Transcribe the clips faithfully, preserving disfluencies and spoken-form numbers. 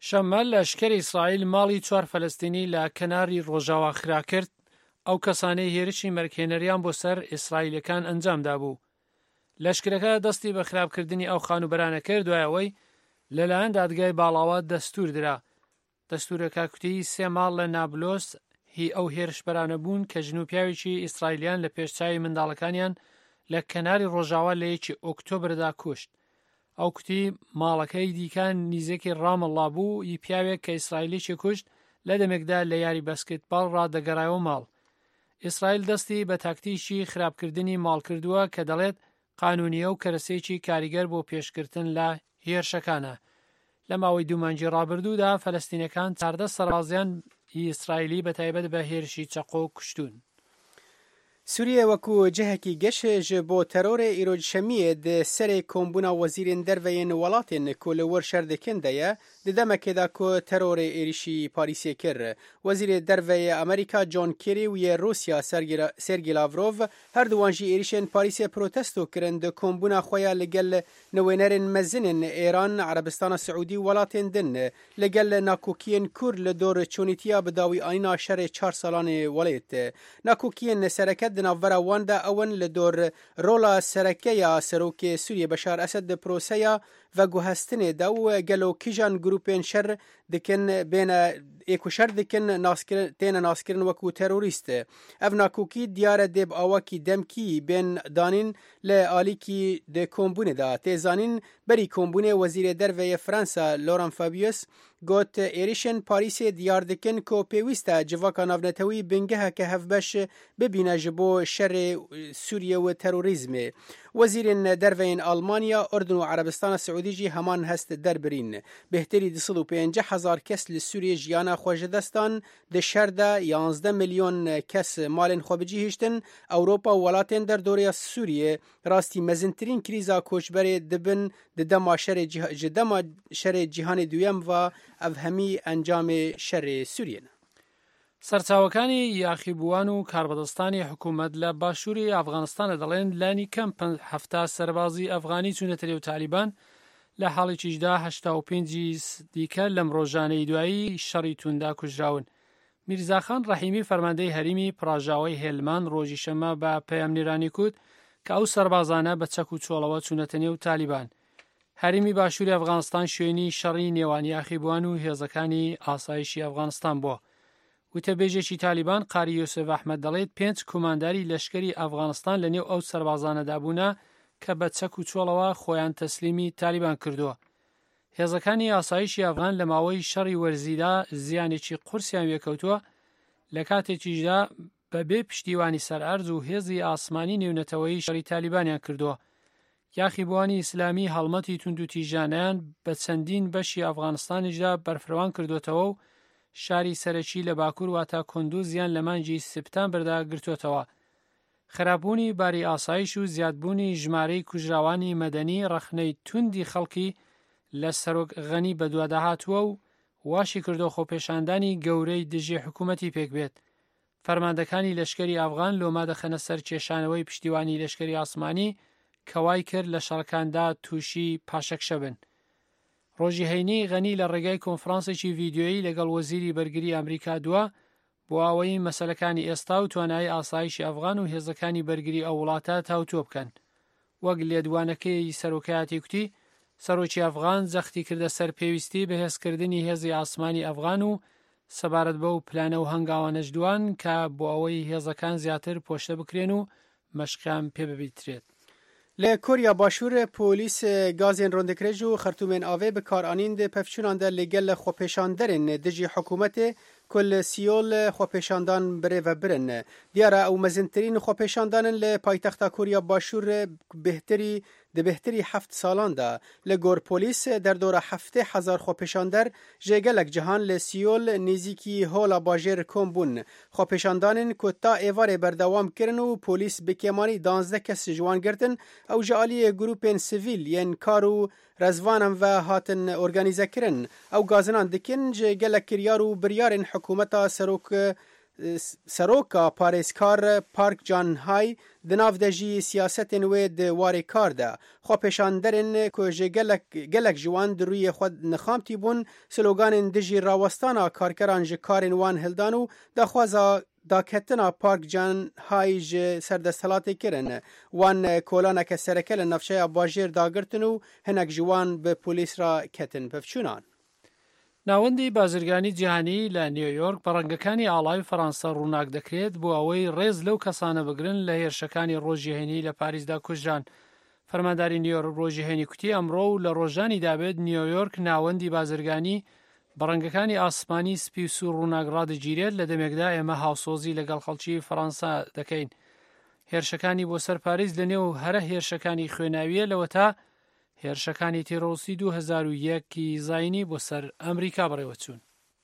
شەمە لەشکری ئیسرائیل ماڵی چوار فەلەستینی لە کەناری ڕۆژاوا خرا کرد. ئەو کەسانەی هێرشی مەرکێنەریان بۆ سەر ئیسرائیلەکان ئەنجامدا بوو. لەشکرەکە دەستی بە خراپکردنی ئەو خانوبەرانە کرد دوایەوەی لەلایەن دادگای باڵاوە دەستور درا. دەستورەکە کوتی سێ ماڵ لە نابلۆس هی ئەو هێرشبەرانە بوون کە ژن و پیاوێکی ئیسرائیلیان لە پێشچاوی منداڵەکانیان لە کەناری ڕۆژاوا لە یەکی ئۆکتۆبردا کوشت. ئەو کوتی ماڵەکەی دیکان نیزێکی ڕامەڵا بوو ی پیاوێک کە ئیسرائیلیی کوشت لە دەمێکدا لە یاری بەسکتباڵ ڕادەگەڕایەوە ماڵ. ئیسرائیل دەستی بە تاکتیشی خراپکردنی ماڵ کردووە کە دەڵێت قانونیە و کەرەسێکی کاریگەر بۆ پێشکردن لە هێرشەکانە. لە ماوەی دوومانجی ڕابردوودا فەلەستینەکان چاردە سەربازیان ئیسرائیلی بە تایبەت بە هێرشی چەقۆ کوشتون. سوریە وەکو جهەکی گەشێژ بۆ تەرۆرێ ئیرۆج شەمیە دە سەرێ کۆمبوونا وەزیرên derveyên welatên ku li wir şer dikin de ye di demekê ku terorê êrişî Parîsê kir. Wezîrê derveyê Amerîka John Kerry û yê Rûsya Sergey Lavrov her duwan jî êrişên Parîsê protesto kirin di kombûna xwe ya li gel newênerên mezinên Êran, Erebistana Siûdî welatên din li gel nakokiyên Kur li dor çûnîtiya bi dawî ayîna şerê çar salanê welêt. Nakokiyên sereket di navbera wan de ew li dor rola serekeya serokê Sûriyê Beşar Esed di proseya veguhestinê de û gelo kîjan grûpên şer dikin bêne êku şer dikin têne naskirin wekû terorîst. Ev nakokî diyar e dê bi awakî demkî bên danîn li alîkî di kombûnê de. Tê zanîn berî kombûnê Wezîrê Derveyê Fransa Laurent Fabius got êrişên Parîsê diyar dikin ku pêwîst e civaka navnetewî bingeheke hevbeş bibîne ji bo şerê Sûriye û terorîzmê. Wezîrên derveyên Almanya, Urdun û Erebistana Siûdî jî heman hest derbirîn. Bêhterî di sed û pênceh hezar kes li Sûriyê jiyana xwe ji destan, di şer de yanzdeh milyon kes malên xwe bicihîştin. Ewropa û welatên derdorya Sûriyê rastî mezintirîn krîza koçberê dibin di dema şerê ji dema şerê cîhanê duyem ve ev hemî encamê şerê Sûriyê ne. سەرچاوەکانی یاخیبووان و کاربەدەستانی حکوومەت لە باشووری ئەفغانستانە دەڵێن لانی کەم هەفتا سەربازی ئەفغانی چوونەتەرێ و تالیبان لە حاڵێکیشدا هەشتا و پێنجی دیکە لەم ڕۆژانەی دوایی شەڕی توندا کوژراون. میرزاخان ڕەحیمی فەرماندەی هەریمی پراژاوی هێلمان ڕۆژی شەمە بە پەیامنێرانی کوت کە ئەو سەربازانە بە چەک و چۆڵەوە چوونەتە نێو تالیبان. هەریمی باشووری ئەفغانستان شوێنی شەڕی نێوان یاخیبووان و هێزەکانی ئاسایشی ئەفغانستان بووە. وتەبێژێکی تالیبان قاری یوسف ئەحمەد دەڵێت پێنج کۆمانداری لەشکری ئەفغانستان لە نێو ئەو سەربازانەدا بوونا کە بە چەک و چۆڵەوە خۆیان تەسلیمی تالیبان کردووە. هێزەکانی ئاسایشی ئەفغان لە ماوەی شەڕی وەرزیدا زیانێکی قورسیان وێکەوتووە لە کاتێکیشدا بەبێ پشتیوانی سەرئەرز و هێزی ئاسمانی نێونەتەوەی شەڕی تالیبانیان کردووە. یاخیبووانی ئیسلامی هەڵمەتی توند و تیژانیان بە چەندین بەشی ئەفغانستانیشدا بەرفڕەوان کردوتەوە و شاری سەرەکی لە باکوور واتە کۆندوزیان لە مانگی سپتامبردا گرتوتەوە. خراپبوونی باری ئاسایش و زیادبوونی ژمارەی کوژراوانی مەدەنی ڕەخنەی توندی خەڵکی لە سەرۆک غەنی بەدواداهاتووە و واشی کردو خۆپێشاندانی گەورەی دژی حکوومەتی پێک بێت. فەرماندەکانی لەشکری ئەفغان لۆما دەخەنە سەر کێشانەوەی پشتیوانی لەشکری ئاسمانی کەوای کرد لە شەڕەکاندا تووشی پاشەکشە بن. ڕۆژی هەینی غەنی لە ڕێگای کۆنفرانسێکی ڤیدیۆیی لەگەڵ وەزیری بەرگری ئەمریکا دووە بۆ ئەوەی مەسەلەکانی ئێستا و توانایی ئاسایشی ئەفغان و هێزەکانی بەرگری ئەو وڵاتە تاوتۆ بکەن. وەک لێدوانەکەی سەرۆکایەتی کوتی سەرۆکی ئەفغان جەختی کردە سەر پێویستی بەهێزکردنی هێزی ئاسمانی ئەفغان و سەبارەت بەو پلانە و هەنگاوانەش دوان کە بۆ ئەوەی هێزەکان زیاتر پۆشتە بکرێن و مەشقیان پێ ببیترێت. لی کوریا باشور پولیس گازین روندکرج و خرطومین آوه به کارانین ده پفچونان ده لگل خوپیشاندرین دجی حکومت کل سیول خوپیشاندان بره و برن. دیاره او مزنترین خوپیشاندانن لی پایتخت کوریا باشور بهتری ده بهتری هفت سالان ده لگور پولیس در دور هفته هزار خوپیشاندر جگلک جهان لسیول نیزیکی هولا باجر کم بون. خوپیشاندانن کتا ایوار بردوام کرن و پولیس بکیمانی دانزده کس جوان گردن او جالی گروپین سیویل ین کارو رزوانم و هاتن ارگانیزه کرن او گازنان دکن جگلک کریارو بریارن حکومتا سروک سروکا پاریسکار پارک جان های دناف دجی سیاست وید واری کار ده خو پیشاندرن که جه گلک, گلک جوان دروی خود نخامتی بون سلوگان دجی راوستانا کارکران جه کارن وان هلدانو دا خوازا دا کتنا پارک جان های جه سردستلاتی کرن وان کولانا که سرکل نفشه باجیر داگرتنو هنک جوان به پولیس را کتن پفچونان. ناوەندی بازرگانی جیهانی لە نیویۆرک بە ڕەنگەکانی ئاڵای فەڕەنسا ڕووناک دەکرێت بۆ ئەوەی ڕێز لەو کەسانە بگرن لە هێرشەکانی ڕۆژیهێنی لە پاریسدا کوژران. فەرمانداری نیویۆرک ڕۆژیهێنی کوتی ئەمڕۆ و لە ڕۆژانی دابێت نیویۆرک ناوەندی بازرگانی بە ڕەنگەکانی ئاسمانی سپی و سوور ڕووناک ڕادەگیرێت لە دەمێکدا ئێمە هاوسۆزی لەگەڵ خەڵکی فەڕەنسا دەکەین. هێرشەکانی بۆ سەر پاریس لەنێو هەرە هێرشەکانی خوێناویە لەوە تا هێرشەکانی تیرۆسی دوو هەزار و یەکی زاینی بۆ سەر ئەمریکا بڕێوە چوون.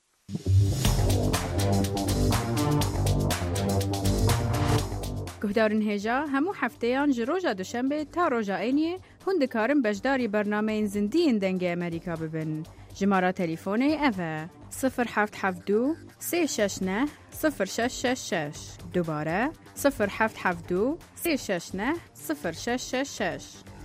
گهدارن هێژا هەموو هەفتەیان ji ڕۆژا دوشەمبێ تا ڕۆژا عینیê hûn dikarin beşdarî bernameyên zindiyên dengê Amerîka bibin. Jimara telefônê ev e sıfır heft heft du sê şeş neh sıfır şeş şeş şeş. Dubare sıfır heft heft du sê şeş neh sıfır şeş şeş şeş.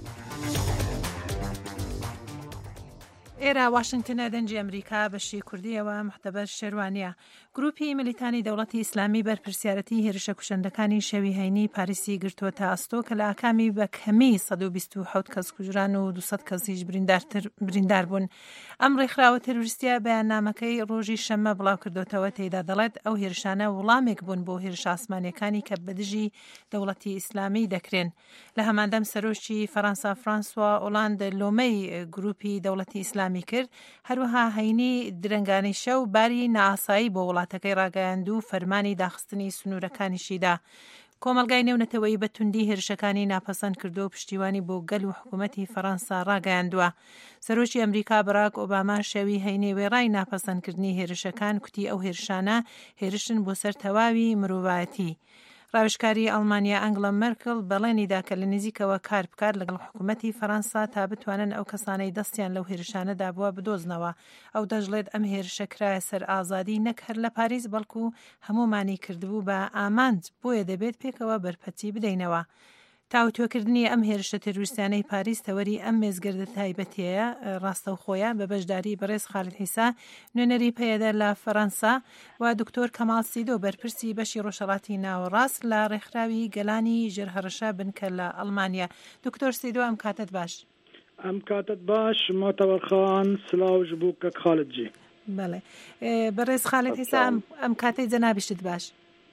ئێرە واشنگتنە دەنجی ئەمریکا بەشی کوردیەوە محتەبەر شێروانیە. گروپی ملیتانی دەوڵەتی ئیسلامی بەرپرسیارەتی هێرشە کوشندەکانی شەوی هەینی پاریسی گرتووەتە ئەستۆ کە لە ئاکامی بە کەمی سەد و بیست و حەوت کەس کوژران و دووسەد کەسیش بریندار بوون. ئەم ڕێکخراوە تەروریستیە بەیاننامەکەی ڕۆژی شەممە بڵاو کردوتەوە تێیدا دەڵێت ئەو هێرشانە وەڵامێک بوون بۆ هێرش ئاسمانیەکانی کە بەدژی دەوڵەتی ئیسلامی دەکرێن. لە هەماندەم سەرۆکی فەڕەنسا فرانسوا ئۆلاند لۆمەی گروپی دەوڵەتی ئیسلامی کرد، هەروەها هەینی درنگانی شەو باری نائاسایی بۆ وڵاتەکەی ڕاگەیاند و فەرمانی داخستنی سنوورەکانیشیدا. کۆمەلگای نێونەتەوەی بە توندی هێرشەکانی ناپەسەند کردو و پشتیوانی بۆ گەل و حکوومەتی فەڕەنسا ڕاگەیاندووە. سەرۆکی ئەمریکا باراک ئۆباما شەوی هەینی وێڕای ناپەسەندکردنی هێرشەکان کوتی ئەو هێرشانە هێرشن بۆ سەر تەواوی مرۆڤایەتی. ڕاوێژکاری ئەڵمانیا ئەنگلا مەرکل بەڵێنیدا کە لە نزیکەوە کار بکات لەگەڵ حکوومەتی فەڕەنسا تا بتوانن ئەو کەسانەی دەستیان لەو هێرشانەدا بووە بدۆزنەوە. ئەو دەژڵێت ئەم هێرشە کرایە سەر ئازادی نەک هەر لە پاریس بەڵکو هەمومانی کردبوو بە ئامانج، بۆیە دەبێت پێکەوە بەرپەتی بدەینەوە. تاوتوێکردنی ئەم هێرشە تەروریستانەی پاریس تەوەری ئەم مێزگەردە تایبەتیەیە ڕاستەوخۆیە بە بەشداری بەڕێز خالید حیسا نوێنەری پەیەدەر لە فەڕەنسا و دکتۆر کەمال سیدۆ بەرپرسی بەشی ڕۆژهەڵاتی ناوەڕاست لە ڕێکخراوی گەلانی ژێرهەڕەشە بنکە لە ئەڵمانیا. دکتۆر سیدۆ ئەم کاتت باش. ئەم کاتت باش ماتەوەرخان سلااوش بوو کە خالدجی. بەڵێ بەڕێز خالید حیسا ئەم کاتەی جەنابیشت باش.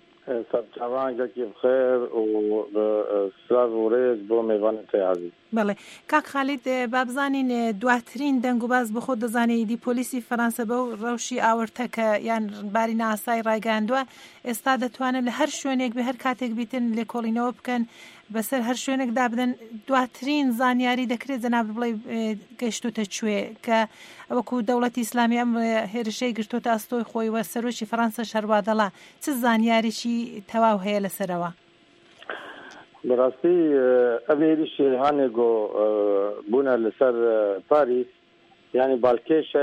سەرچاوانێکی بخێر و سلااو و ڕێز بۆ میوانەکەی عەزیز. بەڵێ کاک خالید با بزانین دواترین دەنگ و باز بە خۆت دەزانێت دی پۆلیسی فەڕەنسا بەو ڕەوشی ئاورتەکە یان باری ناسای ڕایگەاندووە ئێستا دەتوانن لە هەر شوێنێک بە هەر کاتێک بیتن لێکۆڵینەوە بکەن بەسەر هەر شوێنێکدا بدەن. دواترین زانیاری دەکرێت جەناب بڵێ گەیشتوتە کوێ کە وەکو دەوڵەتی ئیسلامی ئەم هێرشەی گرتوتە ئەستۆی خۆی وە سەرۆکی فەڕەنسا شەروا دەڵا چ زانیاریشی تەواو هەیە لەسەرەوە؟ بەڕاستی ئەم هێرشی هەنێگۆ بوونە لەسەر پاریس یعنی باڵکێشە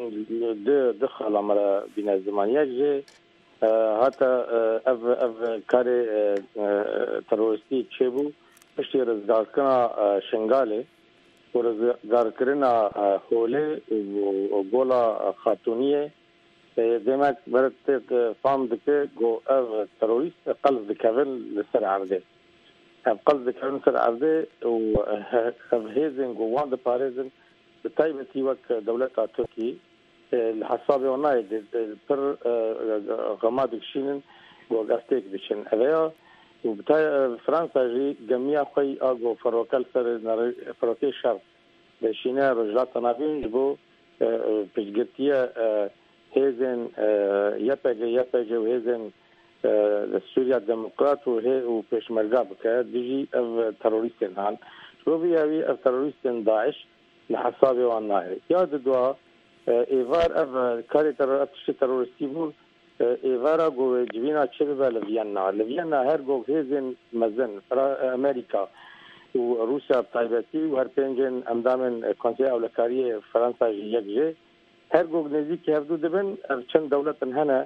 دو خەڵامەرە بینە زمانیەک ژێ هاتە ئەv karê teroristî çêbû piştî rizgarkirina Şingalê û rizgarkirina Holê û gola Xatuniyê demek beretêk fam dike got ev terorîst qels dikevin li ser erdê. Ev qels dikevin ser erdê û ev hêzên got wan diparêzin bi taybetî wek dewleta Tirkî li hesabê wan nayê pir xema dikişînin got gestêk diçin. Ev ya û bi Fransa jî gemiya xwe a got ferokel ser ferokê şer deşîne rojilata navîn ji bo piştgirtiya hêzên Y P G Y P G û hêzên Sûriya Demokrat û pêşmerga bike dijî ev terorîstên han. Ji bo vî wî ev terorîstên Daeş li hesabê wan nayê. Ya didwa êvar ev karê tiştê terorîstî bû êvara got civîna çê bibe li Viyana. Li Viyana her got hêzên mezin Amerîka û Rûsya taybetî û her pêncên endamên Konseya Ewlekariyê Fransa jî yek jê her got nêzîkî hevdû dibin ev çend dewletin hene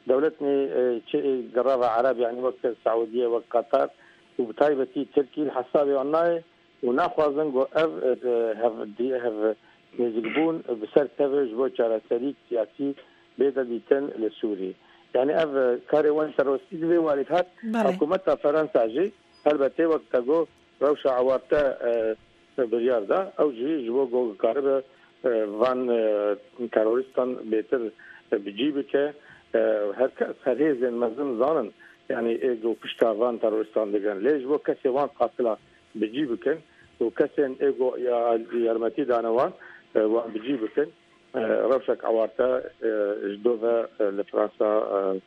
دولتني شيء قرابة عرب يعني وقت السعودية وقطر وبتايبتي تركي الحسابي والناي وناخذن جو اف هاف دي هاف مزقبون بسر تفرج بو على سريك سياسي بيدا ديتن لسوري يعني اف كاري وان تروسي دي والفات حكومة فرنسا جي البته وقت جو روشا عوارتا بريار دا او جي جو جو كارب وان تروریستان بهتر بجیبه که هر کس هر هزین مزن زانن یعنی ایگو پشتا وان تروریستان دگن لیج و کسی وان قاتلا بجیبه کن و کسی ایگو یارمتی دانوان وان بجیبه کن روشک عوارتا جدوه لفرانسا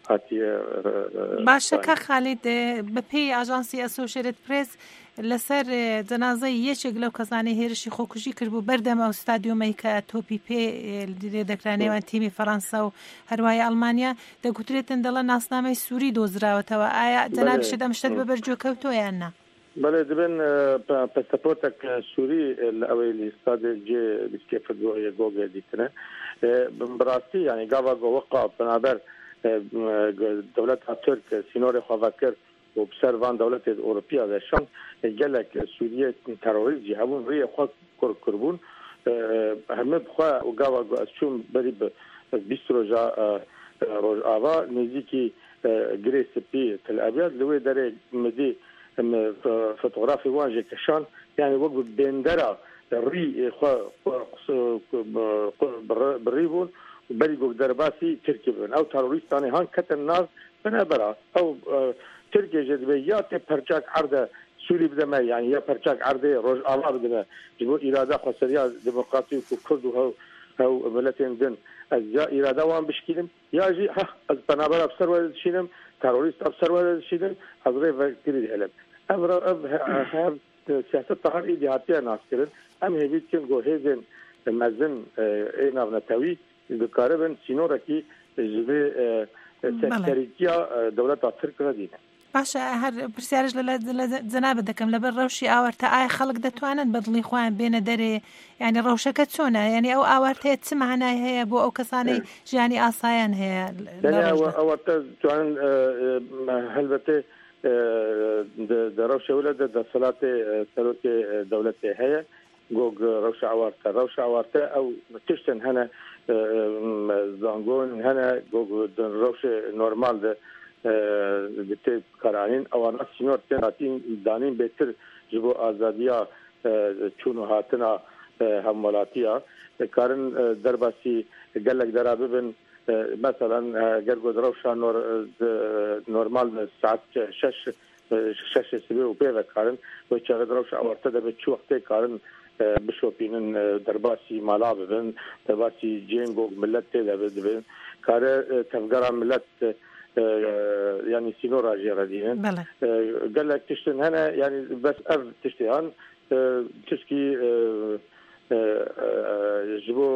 باشە کە خالید بەپێی ئاژانسی ئەسۆشێتد پرێس لەسەر جەنازەی یەکێک لەو کەسانی هێرشی خۆکوژی کردبوو بەردەم ئەو ستادیۆمەی کە تۆپی پێ لێ دەکرانێوان تیمی فەڕەنسا و هەروایە ئەڵمانیا دەگوترێتن دەڵە ناسنامەی سووری دۆزراوەتەوە ئایا جەناب شێت ئەم شتت بەبەرجۆکەوتۆ یان نا؟ بله دبن پاسپورتك سوري الاوي الاستاد جي بسكيف جوجل ديتنا براسي يعني قابا وقع بنابر دولت ترک سینور خواکر و بسروان دولت اروپیا و شان جلک سوریه تروریستی همون روی خود کربون همه بخوا و گاوا اشون بری به بیست روزا روز آوا نزدیکی گریس پی تل ابیض لوی داره مدی فوتوغرافی وانجه کشان یعنی وقت بندرا ری خوا بریبون بری گفت درباسی ترکی بودن او تروریستانی هان کتن ناز بنابرا او ترکی جدبیات پرچاک عرض سوری بدمه یعنی یا پرچاک عرض روز آلا بدمه جبو ایراده خسریا دموقراتی و کرد و او ملتین دن از یا ایراده وان بشکیلم یا جی ها از بنابرا افسر ورد شیلم تروریست افسر ورد شیلم از ری وکری دهلم امرا اب سیاست تهار ایدیاتی ناس کرد ام هیوید کن گو هیزن مزن ایناو نتاوی دکاربن سینورکی جبه سکریتیا دولت ترک ندید. باشه هر پرسیارش ل جناب دکم لبر روشی آورت آی خلق دتوانن بدلی خوان بین دری یعنی روشکت چونه یعنی او آورت چه معنی هی بو او کسانی جانی آسایان هی. یعنی آورت توان هلبته دروش ولد دسالات سلوک دولت هی گوگ روش آورت روش آورت او تشتن هنه زانگون هنه گوگ روش نورمال ده دته کارانین اوانات سینور تناتین دانین بهتر جبو آزادیا چونو هاتنا همولاتیا کارن درباسی گلک درابن مثلا گرگو دروشا نور نورمال ساعت شش شش سبی و به کارن و چه دروشا ورته ده به چو وقت کارن بشوپینن درباسی مالا ببن درباسی جنگو ملت ده ببن کار تفگرا ملت يعني سينورا جيرادين قال لك تشتن هنا يعني بس اف تشتهان تشكي جبو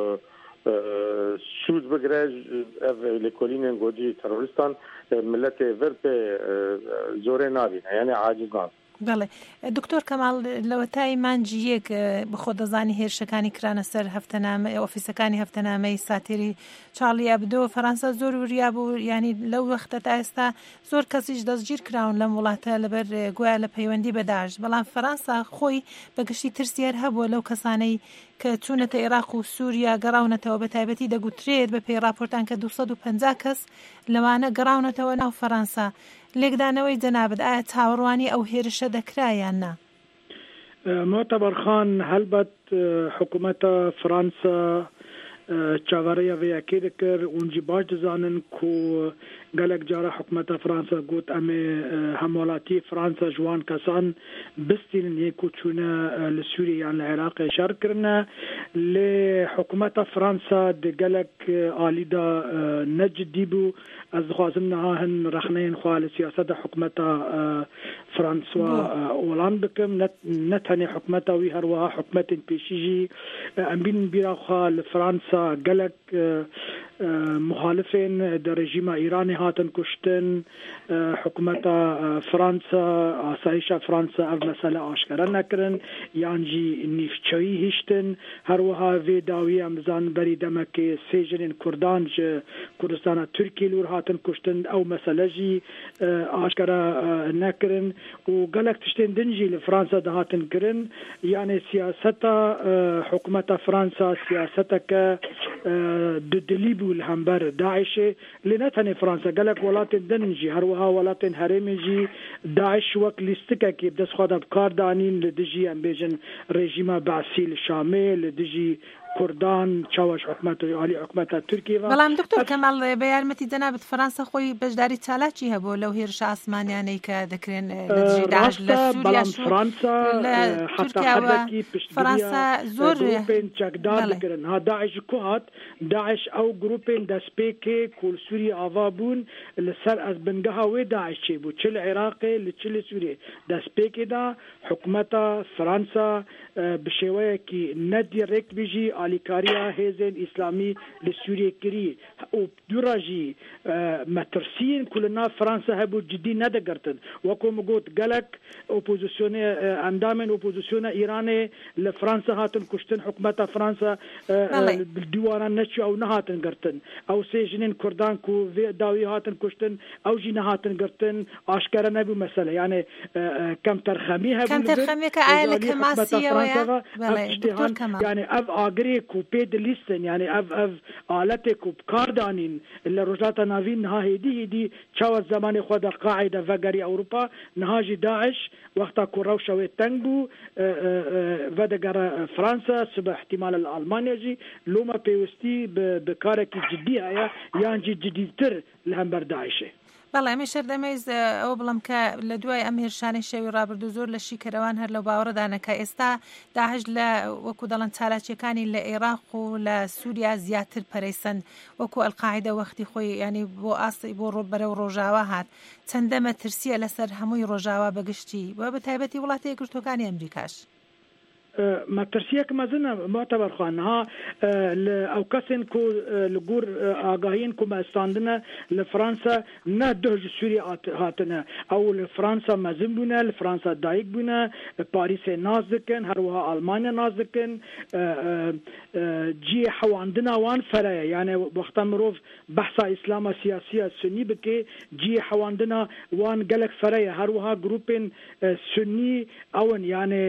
شوز بغراج اف لكولين غودي تروریستان ملت ورپ زوره نابين يعني عاجز ناب بله دکتۆر کەماڵ لەوەتای مانجی یەک بەخۆ دەزانی هێرشەکانی کرانە سەر هەفتەنامە ئۆفیسەکانی هەفتەنامەی ساتێری چارلی ئەبدۆ فەرەنسا زۆر وریا بوو ینی لەو وەختە تا ئێستا زۆر کەسیش دەستگیر کراون لەم وڵاتە لەبەر گویا لە پەیوەندی بە داعش بەڵام فەرەنسا خۆی بەگشتی ترسیار هەبووە لەو کەسانەی کە چوونەتە عێراق و سووریا گەڕاونەتەوە بە تایبەتی دەگوترێت بە پێی راپۆرتان کە دووسەد و پەنجا کەس لەوانە گەڕاونەتەوە ناو فەرەنسا لێکدانەوەی جەنابەت ئایا چاوەڕوانی ئەو هێرشە دەکرایان نا؟ معتبر خان هەلبەت حکوومەتە فەرەنسا چاوەڕێیە vêyekê dikir û jî baş dizanin ku gelek cara hikûmeta Fransa got em ê hemwelatiyê Fransa ji wan kesan bistînin yê ku çûne li Sûriyê yan li Iraqê şer kirine lê hikûmeta Fransa di gelek alî da necidî bû ez dixwazim niha hin rexneyên xwe li siyaseta hikûmeta François Hollande bikim ne tenê hikûmeta wî her wiha hikûmetên pêşî jî em bînin bîra xwe li Fransa gelek مخالفين در رژیم ایرانی هاتن کشتن حکومت فرانسا آسایش فرانسا او مسئله آشکار نکردن یعنی نیفچوی هشتن هر وها وی داوی امزان بری دمک سیجن کردان ج کردستان ترکی لور هاتن کشتن او مسئله جی آشکار نکردن و گلک تشتن دنجی لفرانسا ده هاتن کردن یعنی سیاست حکومت فرانسا سیاست که ددلیبو الهمبر داعش لنتني فرنسا قالك ولات دنجي هروها ولات هرمجي داعش وقت لستكا كي بدس خدا بكار دانين لدجي ام بيجن ريجيما بعسيل شامل لدجي كردان چاوش حکومت عالی حکومت ترکیه بەڵام دکتۆر کەماڵ بە یارمەتی دەنابێت فەرەنسا خۆی بەشداری چالاکی هەبوو لەو هێرشە ئاسمانیانەی کە دەکرێن لە دژی داعش لە سووریا فرانسا تورکیاوە فەرەنسا زۆر گروپین چەکدار دەکرن ها داعش کوهات داعش ئەو گروپین دەستپێکێ کول سووری ئاوا بوون لەسەر ئەس بنگەها وێ داعش چێ بوو چ لە عێراقێ لە چ لە سووریێ دەستپێکێدا حکومەتە فرانسا بشێوەیەکی نەدیڕێکت بژی آلیکاریا هێزن ئیسلامی لە سووریە کری و دوڕژی مەترسین کولنا فرانسا هەبوو جدی نەدەگرتن وەکو مگوت گەلک ئۆپۆزیسیۆنە ئەندامن ئۆپۆزیسیۆنە ئیرانێ لە فرانسا هاتن کوشتن حکومەتە فرانسا دیوانان نەچی ئەو نەهاتن گرتن ئەو سێژنین کوردان کو داوی هاتن کوشتن ئەو ژی نەهاتن گرتن ئاشکارە نەبوو مەسەلە یعنی کەم تەرخەمی هەبوو کەم تەرخەمیەکە ئایا لە کەماسیەوەیە یعنی ئەv ئاگرێ و پێ دلیستن یعنی ئەv ئەv ئالەتێک و بکاردانین لە ڕۆژاتە ناوین نها هێدی هێدی چاوە زمانی خۆ دە قاعدە ڤەگەری ئەوروپا نهاژی داعش وەختا کو ڕەوشەوێ تەنگ بوو ڤەدەگەرە فرانسا سبە احتیمال ئەڵمانیاژی لۆمە پێویستی بە کارێکی جدی هەیە یانجی جدیتر لە هەمبەر داعشێ بەڵێ ئەمە شەردەمەیز ئەوە بڵم کە لە دوای ئەم هێرشانەی شەوی ڕابردوو زۆر لە شیکەرەوان هەر لەو باوەڕدانەکە ئێستا داعش لە وەکو دەڵەن چالاکیەکانی لە عێراق و لە سووریا زیاتر پەرەیسەند وەکو ئەلقاعیدە وەختی خۆی ینی بۆ ئاستی بۆ ڕۆبەرەو ڕۆژاوا هات چەندە مەترسیە لەسەر هەمووی ڕۆژاوا بەگشتی وە بە تایبەتی وڵاتی یەکگرتووەکانی ئەمریکاش مەترسیەک مەزنە ماتەبەرخوانها ئەو کەسێن کو لەگور ئاگاهین کو مەستاندنە لە فرانسا نە دۆژ سووری هاتنە ئەو لە فرانسا مەزن بوونە لە فرانسا دایک بوونە پاریسێ ناز دکن هەروەها ئەڵمانیا ناز دکن جێ حەواندنا وان فەرەیە یانێ وەختە مرۆڤ بەحسا ئیسلامە سیاسیە سنی بکێ جێ حەواندنا وان گەلک فەرەیە هەروەها گروپێن سنی ئەون یانێ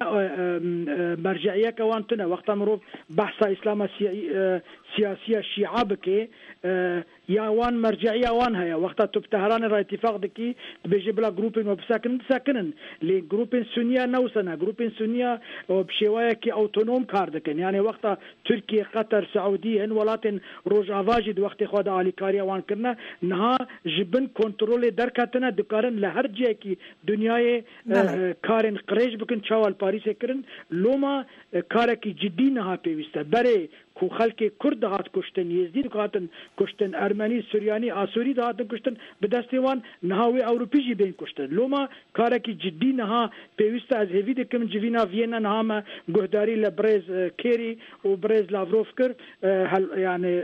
مرجعیه کوانتنه وقتا مروف بحثا اسلام سیاسیه شیعه بکه یا وان مرجعیه وان هيا وقتا تو بتهران را اتفاق دکی بيجي بلا جروبين وبساكن ساكنن لي جروبين سنيه نوسنا جروبين سنيه وبشوايه كي اوتونوم كار دكن يعني وقتا تركيا قطر سعوديه ان ولاتن روج افاجد وقت خود علي كاريا وان كنا نها جبن كنترول دركاتنا دكارن لهر جيكي دنياي كارن قريش بكن چاوال باريس كرن لوما كاركي جدي نها بيسته بري کو خلق کرد هات کشتن یزدی هاتن کشتن ارمنی سوریانی آسوری هاتن کشتن به دستوان نهاوی اروپیجی بین کشتن لوما کارکی جدی نها پیوست از هوید کم جوینا وینا نها ما گهداری لبرز کری و برز لاوروف کر یعنی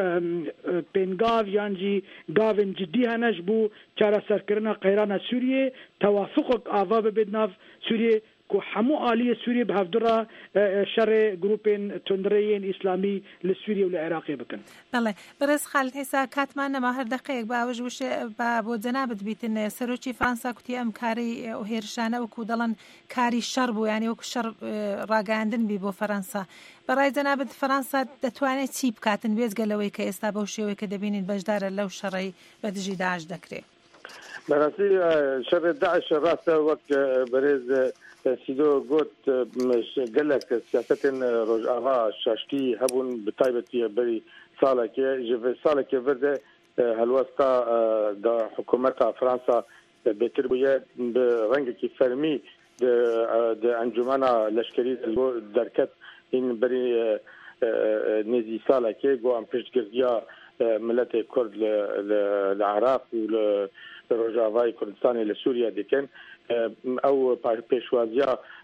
پنگاو یانجی گاون جدی هنش بو چارا سرکرنا قیران سوریه توافق آوا بدناف سوریه کو همو عالی سوریه به هفدرا شر گروپین تندرین اسلامی لسوریه و العراق بکن. بله برز خالد حسا کاتمان نما هر دقیق با وجوش با بود جنابت بیتن سروچی فرانسا کتی ام کاری و هرشانه و کودلن کاری شر بو یعنی و شر راگاندن بی بو فرانسا. برای جنابت فرانسا دتوانه چی بکاتن بیز گلوی که استابوشی و که دبینید بجدار لو شرعی بدجی داعش دکره. برای شر داعش راست وقت برز سیدو گوت گلک سیاستن روزآوا شاشکی هبون بتایبتی بری ساله که جوه ساله که ورده هلوستا دا حکومت فرانسا بهتر بوده به رنگ کی فرمی د انجمن لشکری درکت این بری نزی ساله که گو ام پیشگیریا ملت کرد لعراق و روزآوای کردستان لسوریا دیکن او پیشوازیا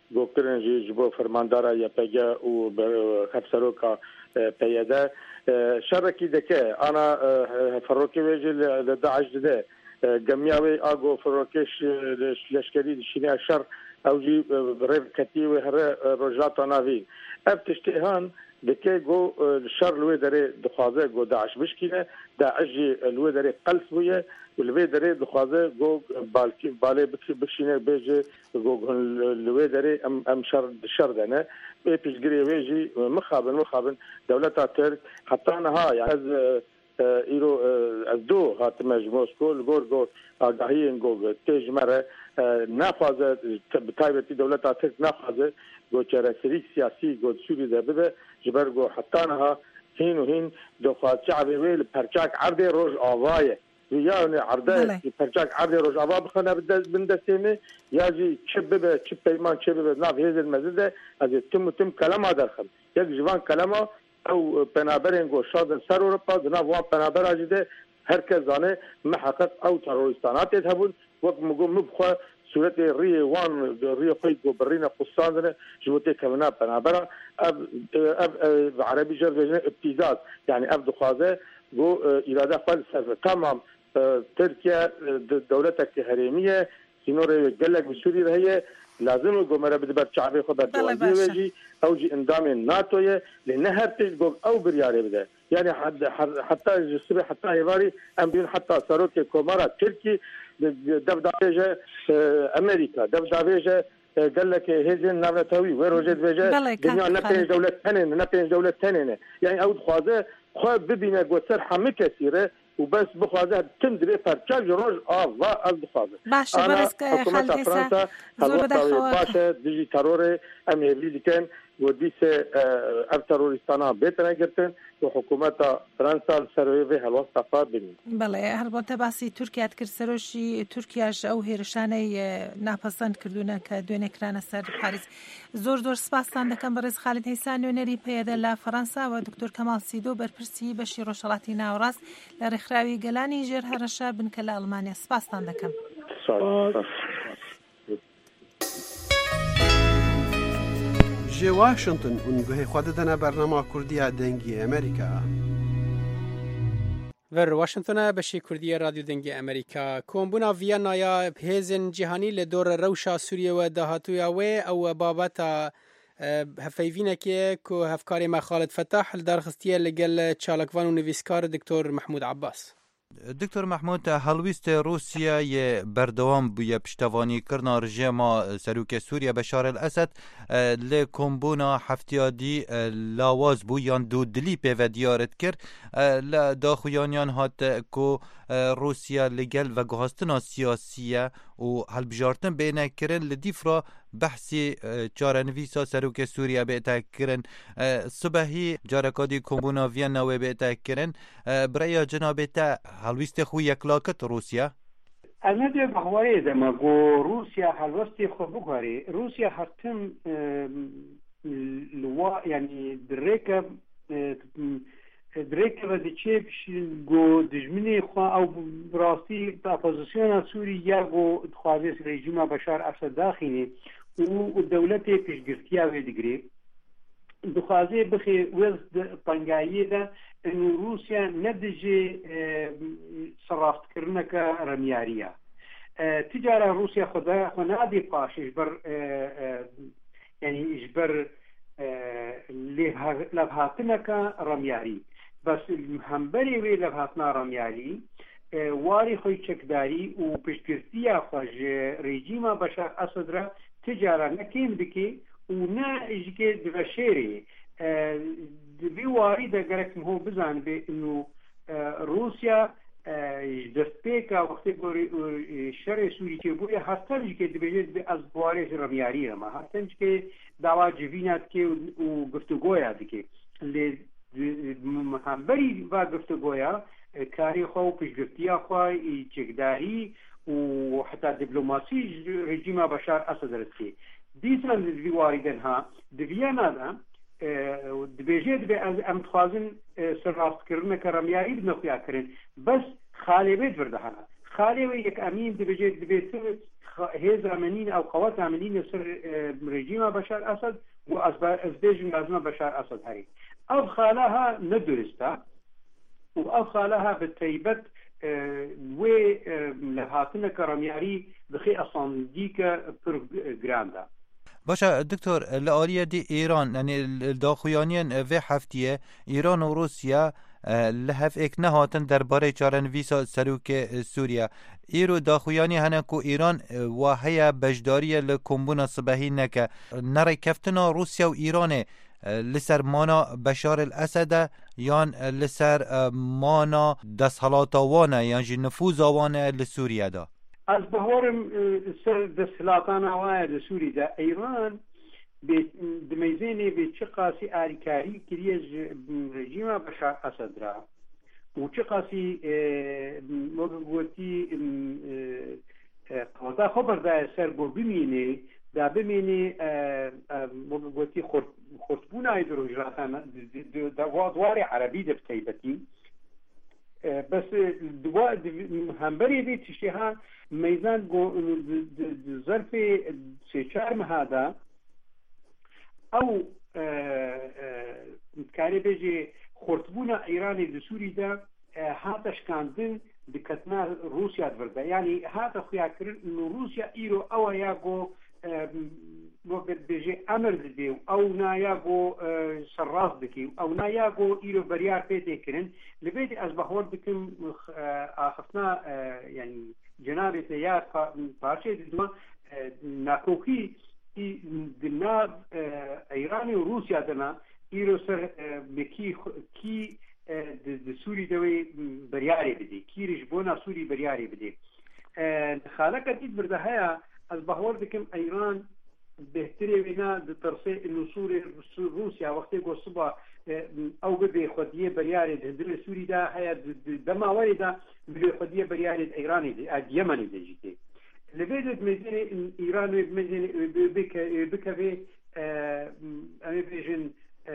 گوکرن جی جبو فرماندارا یا پگه و خفسروکا پیاده شرکی دکه انا فروکی ویجی لداعش ده جميعوي اغو فروكش لشكري شيني شر او جي ريف كتي وهر رجات نافي افتشتهان دكي جو الشر لوي دري دخازه جو داعش مشكله داعش لوي دري قلس ويا والوي دري دخازه جو بالكي بالي بكشينه بيجي جو لوي دري ام ام شر شر دنا بيجري ويجي مخابن مخابن دولتها ترك حتى انا ها يعني ایرو از دو هات مجموع سکول گورگو آگاهی گو تیج مره نفاذ بتایبتی دولت آتش نفاذ گو چرسری سیاسی گو سوری ده بده جبر گو حتی نها هین و هین دو خواهد شعبی ویل پرچاک عرض روش آوایه یا نه عرضه پرچاک عرض روش آوا بخونه بندستیمه یا جی چه ببه چه پیمان چه ببه ناف هیزل مزده از تم و تم کلمه درخم یک جوان کلمه او بنابراین گو شاد سر اروپا جناب وان بنابر اجده هر کس زانه محقق او تروریستانات هبون وقت مگو مبخوا صورت ری وان ری خیلی گو برین قصاندنه جوته کمنا بنابر اب اب عربی جرجن ابتزاز يعني اب دخازه گو اراده فلسفه تمام ترکیه دولتك هرميه سينور قالك بسوري هي لازم گو مره بدبر شعبي خو بدوازي ويجي او جي اندام الناتو لانها تجو او برياري بده يعني حد حتى الصبح حتى هيفاري ام بين حتى صاروت كومارا تركي دبدابيجا امريكا دبدابيجا قال لك هيزن نافاتوي وروجت بيجا دنيا نبين دوله ثانيه نبين دوله ثانيه يعني او خوازه خو ببينه گوسر حمه كثيره وبس بخوازه تم دري فرچاج روج آوا از بخوازه باشه برس که حال فرانسا زور دخواه باشه دیجی ترور امیلی دیکن و دیسه اب تروریستانا بیتنه گرتن و حکومت فرانسا سروی هلوستا فا بینید. بله هر بطه باسی ترکیه کرد سروشی ترکیهش او هیرشانه ناپسند کردونه که دوینه کرانه سر پاریس زور زور سپاسان دکم برز خالد حیسان نونری پیاده لفرانسا و دکتر کمال سیدو برپرسی بشی روشلاتی ناوراس لرخراوی گلانی جر هرشا بنکل آلمانیا سپاسان دکم. جه واشنطن اونگوه خود دنا برنامه کردی دنگی امریکا ور واشنطن بشی کردی رادیو دنگی امریکا کومبونا ویانا یا هیزن جهانی لدور روشا سوریه و دهاتویا و او بابتا هفیوینه که که هفکاری ما خالد فتاح لدرخستیه لگل چالکوان و نویسکار دکتور محمود عباس. دکتر محمود هلویست روسیا ی بردوام بوی پشتوانی کرنا رژیم سروک سوریه بشار الاسد ل کومبونا هفتیادی لاواز بو یان دو دلی په دیارت کر ل داخویانیان هات کو روسیا لگل و گهاستنا سیاسیه و هلبجارتن بینه کرن لدیفرا بحثی چارنویسا سروک سوریه بیتا کرن صبحی جارکادی کومبونا وینا و بیتا کرن برای جناب تا هلویست خو یکلاکت روسیا انا ده بحواره ده مگو روسیا هلوستی خو بگواری روسیا حتم لوا يعني دريكا دريكا بدي تشيبش جو دجمني خو او براسي اپوزيسيون سوريا جو خوازيس ريجيم بشار اسد داخلي ودولتي پیشگرتیا و دیگری دخوازي بخي وزد پنگایی ده انه روسيا ندجي صرافت کرنك رمياريا تجارة روسيا خدا خنادي باش اجبر يعني اجبر لبهاتنك رمياري بس المهمبري وي لبهاتنا رمياري واري خوي چکداري و پیشگرتیا خوش رژیم بشار اسد را تجارة نكين بكي ونا اجيكي دغشيري دبي واري دا قرأت مهو بزان بانه روسيا دستپیکا وقتی گوری شرع سوری که بوی هستن که دبیجید به از بوارش رمیاری ما هستن که دعوا جوینات که و گفتگویا دیگه لی محبری و گفتگویا کاری خو پیشگفتیا خو چکداری و حتی دیپلماسی رژیم بشار اسد رسی دیسان دوی واردن ها دویانا دا دبیجید به از امتخازن سراست کرنه که رمیاری بنخویا کرن بس خالبت ورده هانا خالی و یک امین دبیجید دبیت هیز امنین او قوات امنین سر رژیم بشار اسد و ازدیج لازم بشار اسد هری او خالها ندرسته و او خالها بالتيبت و لهاتنا كرمياري بخي اصانديك بروغراندا. باشا دكتور لآلية دي إيران يعني الداخويانيان في حفتية إيران وروسيا لهف ایک نهاتن درباره چارن ویسا سروک سوریا ایرو داخویانی هنکو ایران و هیا بجداری لکمبونا صبحی نکه نره کفتنا روسیا و ایران لسر مانا بشار الاسد یان لسر مانا دستحالاتاوانه یان جی نفوزاوانه لسوریا دا از بهورم سر دستحالاتاوانه لسوری دا ایران دميزيني بتشقاسي آريكاري كريج رجيم بشار أسد را وتشقاسي موجودتي قوضا خبر دا سر بميني دا بميني موجودتي خطبونا يدرو جراتانا دا وادواري عربي دا بتايبتي بس دوا همبري دي تشتيها ميزان ظرف سيشار هذا او کاری بجی خورتبونا ایرانی دسوری دا هاتش کاندن دکتنا روسیا دورده یعنی هاتا خویا کرن انو روسیا ایرو او یاگو وقت بجی امر دیو او نا یاگو سراس دکی او نا یاگو ایرو بریار پیده کرن لبیدی از بخور دکم آخفنا یعنی جنابی تیار پارچه دیدوان ناکوکی دنا ایرانی و روسیا دنا ایرو سر بکی کی د سوری دوی بریاری بده کی رجبونا سوری بریاری بده خالق دید برده هیا از بهور دکم ایران بهتری وینا د ترسه انو سوری روسیا وقتی گو صبح او به خودیه بریاری د سوری دا هیا دما ورده به خودیه بریاری ایرانی دی یمنی دی جدی لبيد مدينة إيران مدينة بك بكفي أنا بيجن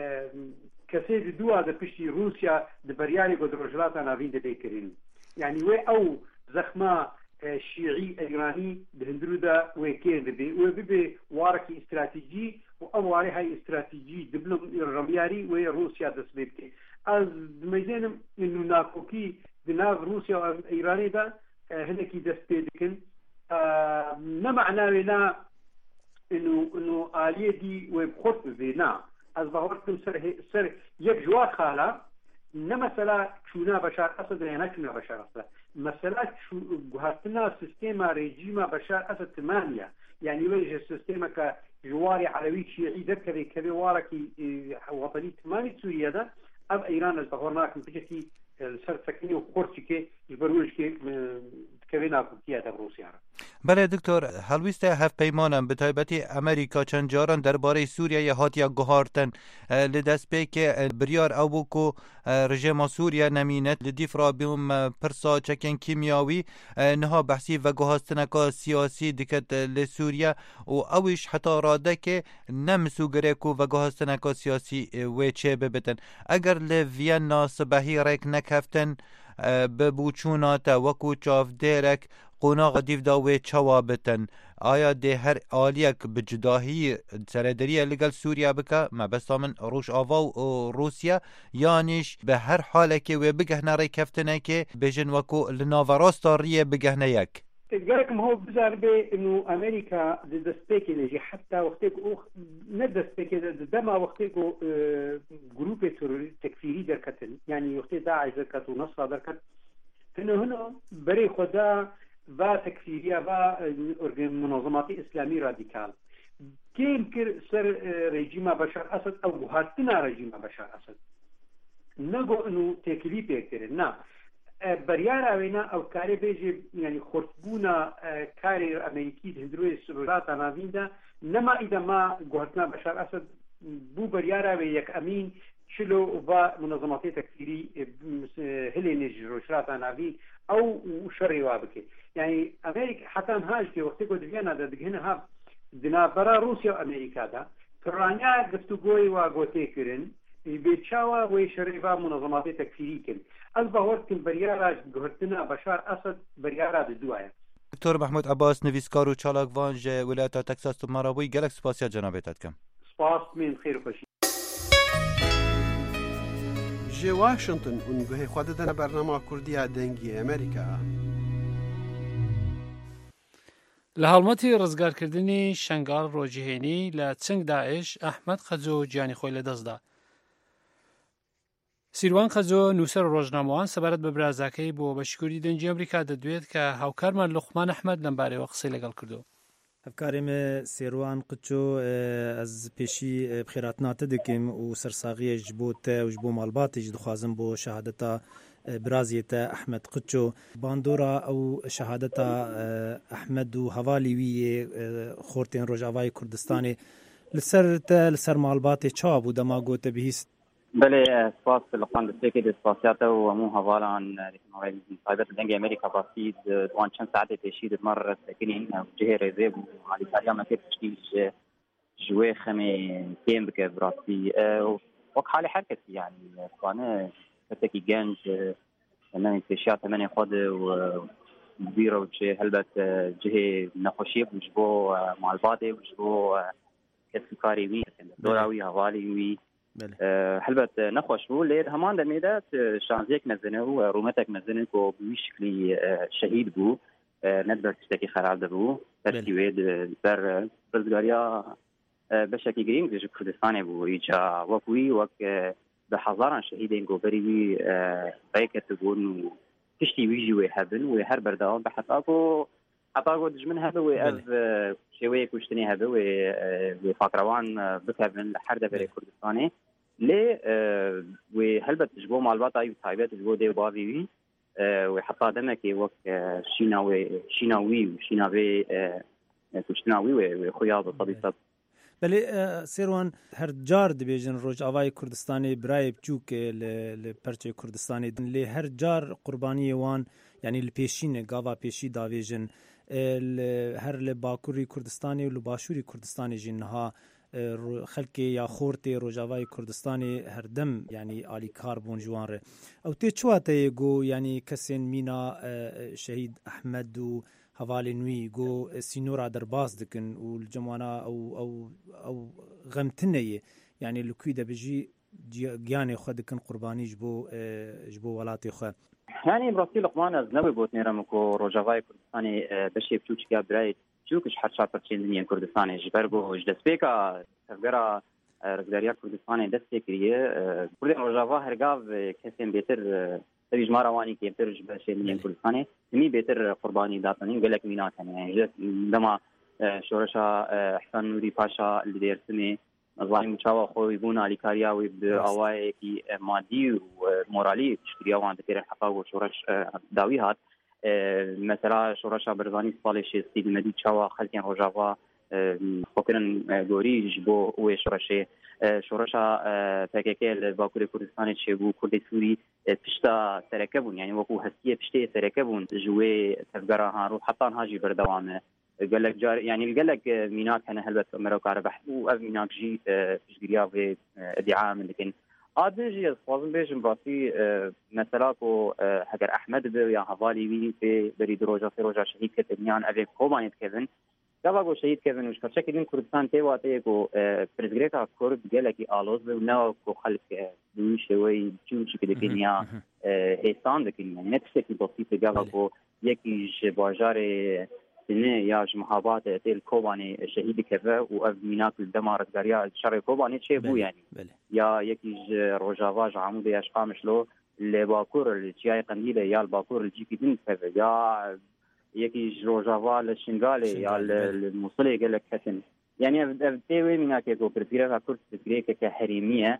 كسيد دوا هذا بشتي روسيا دبرياني قد رجلات أنا فين دبيكرين يعني وي أو زخمة شيعي إيراني بهندرو دا وكين دبي وبيبي واركي استراتيجي وأو واري هاي استراتيجي دبلوم رمياري وي روسيا دسبيبتي از مدينة إنه ناكوكي دناف روسيا وإيراني دا هناكي دسبيدكن نمعنا لنا انه انه آلية دي وبخط بنا از بهورتم سر سر يك جوا خالا نمثلا شونا بشار اسد يعني شونا بشار اسد مثلا شو جهتنا سيستما ريجيما بشار اسد ثمانية يعني وجه سيستما كجواري علوي شيعي ذكري كبي واركي وطني ثمانية سوريا ده اب ايران از بهورناك متجتي سر سكني وخورتي كي جبروج كي كبينا كوتيا روسيا. بله دکتر هلویسته هف پیمانم به تایبتی امریکا چند جاران درباره سوریه یا هاتیا گهارتن لدست پی که بریار او بوکو رژیم سوریه نمینت لدیف را بیوم پرسا چکن کیمیاوی نها بحثی و گهاستنکا سیاسی دکت لسوریه و اویش حتی راده که نمسو گریکو و گهاستنکا سیاسی ویچه ببتن اگر لوینا صبحی ریک نکفتن ببوچونات وکو چاف دیرک قناغ دیو داوی چوابتن آیا ده هر آلیک بجداهی سردریه لگل سوریا بکا ما بستا من روش آوا و روسیا یانیش به هر حاله که و بگهنه ری کفتنه که بجن وکو لناوراستا ریه بگهنه یک تقدركم هو بزار بي انه امريكا دستيكي نجي حتى وقتك ندستيكي دما وقتك جروب تكفيري دركتن يعني وقت داعش دركت ونصر دركت انه هنا بري خدا و تكفيرية و منظمات اسلامي راديكال كيم كر سر رجيم بشار اسد او هاتنا رجيم بشار اسد نقول انه تكليف يكتر نا بريارا وينا او كاري بيجي يعني خرطبونا كاري امريكي هندروي سرورات نافيندا نما اذا ما قهتنا بشار اسد بو بريارا ويك امين شلو و منظمات تكفيري هلي نجروشرات نافي او شري وابكي يعني امريكا حتى هاجتي وقتكو دفيانا دا دقهنا ها دنا برا روسيا وامريكا دا فرانيا قفتو قوي واقوتي كرن بيتشاوى وشريفا منظمات تكفيري كن از باورت كن بريارا جهرتنا بشار اسد بريارا بدوايا. دکتر محمود عباس نویسکار و چالاکوان ج ولایت تکساس و مارابوی گلک سپاسیا جنابتت کم. سپاس من خیر خوشی. جه واشنطن اونگوه خود دن برنامه کردی دنگی امریکا. لە هەڵمەتی ڕزگارکردنی شنگال ڕۆژیهێنی لە چنگ داعش ئەحمەد خەجۆ گیانی خۆی لەدەستدا. سیروان خەجۆ نووسەر ڕۆژنامەوان سەبارەت بە برازاکەی بۆ بەشکووری دەنگی ئەمریکا دەدوێت کە هاوکارمان لوقمان ئەحمەد لەم بارەوە قسەی لەگەڵ کردو. هەفکارێمە سێروان قچۆ ئەز پێشی بخێراتناتە دەکەم و سەرساغیەش بۆ تە وش بۆ ماڵباتێک دخوازم بۆ شەهادەتە برازیێتە ئەحمەد قچۆ باندۆرا ئەو شەهادەتە ئەحمەد و هەوالی ویە خۆرتێن ڕۆژاوای کوردستانی لەسەر تە لەسەر ماڵباتێ چاوا بوو دەما گۆتە بهیست. بله سپاس لقمان دستێکی دەسپاسیاتە و هەموو هەواڵان تایبەت دەنگی ئەمریکا باسی دوان چەند ساعتێ پێشی دمەڕ ڕستەکردین جهێ ڕێزێ بوو مالیکاریامە کرد پشتیش ژوێ خەمێ پێم بکە بڕاستی وەک حالی هەر کەسی یعنی توانە کەسێکی گەنج نەوین پێشیا تەمەنێ خۆد و بیرە و چێ هەلبەت جهێ نەخۆشیە بووش بۆ ماڵباتێ بووش بۆ کەسی کاری وی دۆراوی هەواڵی وی هەلبەت نەخۆش بوو لێر هەمان دەمێدا شانزیەک مەزنە و ڕوومەتێک مەزنن بۆ بووی شکلی شەهید بوو نەتبەر تشتێکی خەراب دەبوو بەرسی وێ بەر ڕزگاریا بەشێکی گرنگ لەژ کوردستانێ بوو ئیجا وەکوی وەک بە حەزاران شەهیدێن گۆبەری ڕێکەتە بوون و پشتی ویژی وێ هەبن و هەر بەردەوام بە حەتاکۆ حەتاکۆ دژمن هەبە وێ ئەز شێوەیە کوشتنی هەبە وێ فاکرەوان بکەبن لە هەر دەبەرێ کوردستانێ لێ وێ هەلبەت ji بۆ ماڵباتا و تایبەت ji بۆ دێ باوی وی وێ حەتا دەمێکێ وەک شیناوی و شیناوێ کوشتناوی وێ خۆیا بە سەدی سەد بەێ سێروان هەر جار دەبێژن ڕۆژئاوای کوردستانی برایە بچووکێ لە پەرچەی کوردستانی لێ هەر جار قوربانیە وان یعنی لە پێشینە گاوا پێشی داوێژن هەر لە باکووری کوردستانی و لە باشووری کوردستانی ژینها خەلکێ یا خۆرتێ ڕۆژاوای کوردستانی هەردەم ینی ئالیکار بوون جوانڕێ ئەو تێ چواتەیە گۆ ینی کەسێن مینا شەهید ئەحمەد و هەواڵی نوی گۆ سینۆرا دەرباز دکن و جەمانە ئەو غەمتنەیە ینی لکوی دەبژی گیانی خۆ دکن قوربانیش بۆ بۆ وڵاتی خۆ يعني براسي لقمان از نوي بوت نيرم كو روجاواي كردستاني بشي بتوچكا براي چوكش هر شاطر چندني كردستاني جبرغو جدسبيكا تفغرا رزگاريا كردستاني دستيكريه كل روجاوا هرگاو كسين بيتر تبي جمارا واني كيتر جبشي من كردستاني مي بيتر قرباني داتني قالك مينات يعني لما شورشا احسان نوري باشا اللي ديرسمي ظاهر مشاوا خوي بونا لكاريا وبأواي كي مادي ومورالي تشتريا وان تكير حقا وشورش داويهات مثلا شورشا برزاني صالح شيستي المدي شاوا خلكين رجاوا فكرن غوري جبو وشورشي شورشا تكيكي الباكوري كردستاني تشيبو كردي سوري تشتا تركبون يعني وكو هسيه تشتي تركبون جوي تفقرا هارو حتى هاجي بردوامه قال لك جار يعني قال لك مينات هنا هلبت مروك عربح وأب مينات جي تشجريا في ادعاء لكن عادي فاضل بيش مبارتي مثلا كو هجر أحمد بي يا هوالي وي في بريد روجا في روجا شهيد كتبنيان أبي كوبانيت كيفن قبل كو شهيد كيفن وش كرشة كدين كردستان تيوا تيكو برزغريكا كرد قال لك آلوز ونو كو خلق دوش شوي تشوش كده كنيا هيستان دكين يعني نفسك بسيط قبل كو يكيش باجاري سنه یا محابات تل کوبانی شهید کفه و اف مینات الدمار رزگاریا شر کوبانی چه بو یعنی یا یکی روجاواج عمود اشقامشلو لباکور الجیای قندیله یا الباکور الجیکی دین کفه یا یکی روجاوا لشنگاله یا الموصله قال لك كتن يعني تيوي مینات کو پرتیرا کورس پرتیرا که حریمیه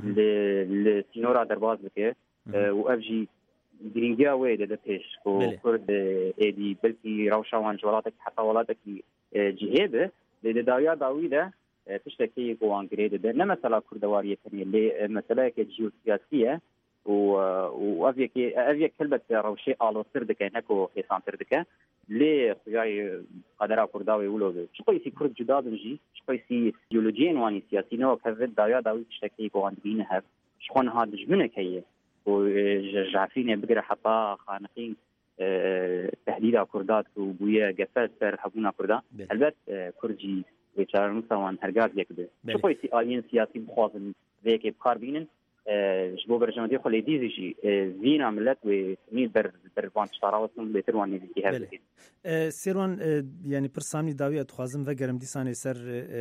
لسینورا درباز بکه و اف جی گرینگیا وی ده پیش کو کرد ایدی بلکی روشوان جوالاتک حتی ولاتک جهیده ده داویا داویده تشتکی کو انگریده ده نه مثلا کردواریه کنی لی مثلا که جیوسیاسیه و و افیا که افیا کلبت روشی آلوستر دکه نکو حسان تر دکه لی خیای قدرا کرداوی ولو چقوی سی کرد جدا بنجی چقوی سی جیولوژی نوانی سیاسی نو که داویا داوی تشتکی کو انگرینه هست شخون هاد جبنك هي وجعفيني بقرا حتى خانقين تهديد كردات وبويا قفلت سر حبونا كردا البت كردجي ويشار مسوان هرقات يكبه شوفوا آلين سياسي بخوازن ذيك بخار بينن جبو برجمدي خلي ديزيجي زينا ملت ونيل بر بربان شتراوتن بتروان نزيكي هذا سيروان يعني برسامني داوي اتخوازم وگرم دیسانه سر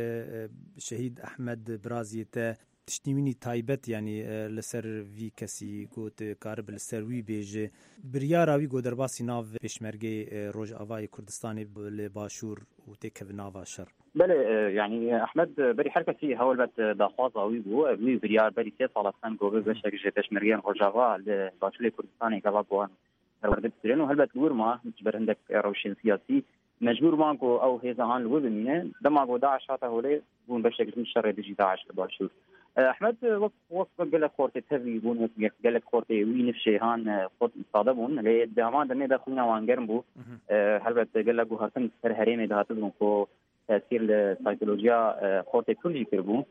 شهید احمد برازی تا تشتیمینی تایبت یعنی لسر وی کسی گوت کارب لسر وی بیجه بریاراوی گودرباسی ناو پیشمرگه روج آوای کردستانی لباشور و تکو ناوا شر بله يعني احمد بري حركه في هول بت داخوازا ويبو وي بريار بري سي صالح سان جوبي باش جيتش مريان رجاوا لباشلي كردستاني كبابوان ورد ترين وهلبت دور ما مجبر عندك روشين سياسي مجبور مانكو او هيزان الوبنيه دماغو داعش هذا هولي بون باش يقدم الشر ديجي داعش لباشور احمد وقت وقت قال لك خورتي تهوي بون قال لك خورتي وي نفشي هان خط صادمون لي دهمان دني دخلنا وانغرمبو هلبت قال لك هاتن سر هريمي دهاتن كو تأثير السيكولوجيا خورتي كلي كربو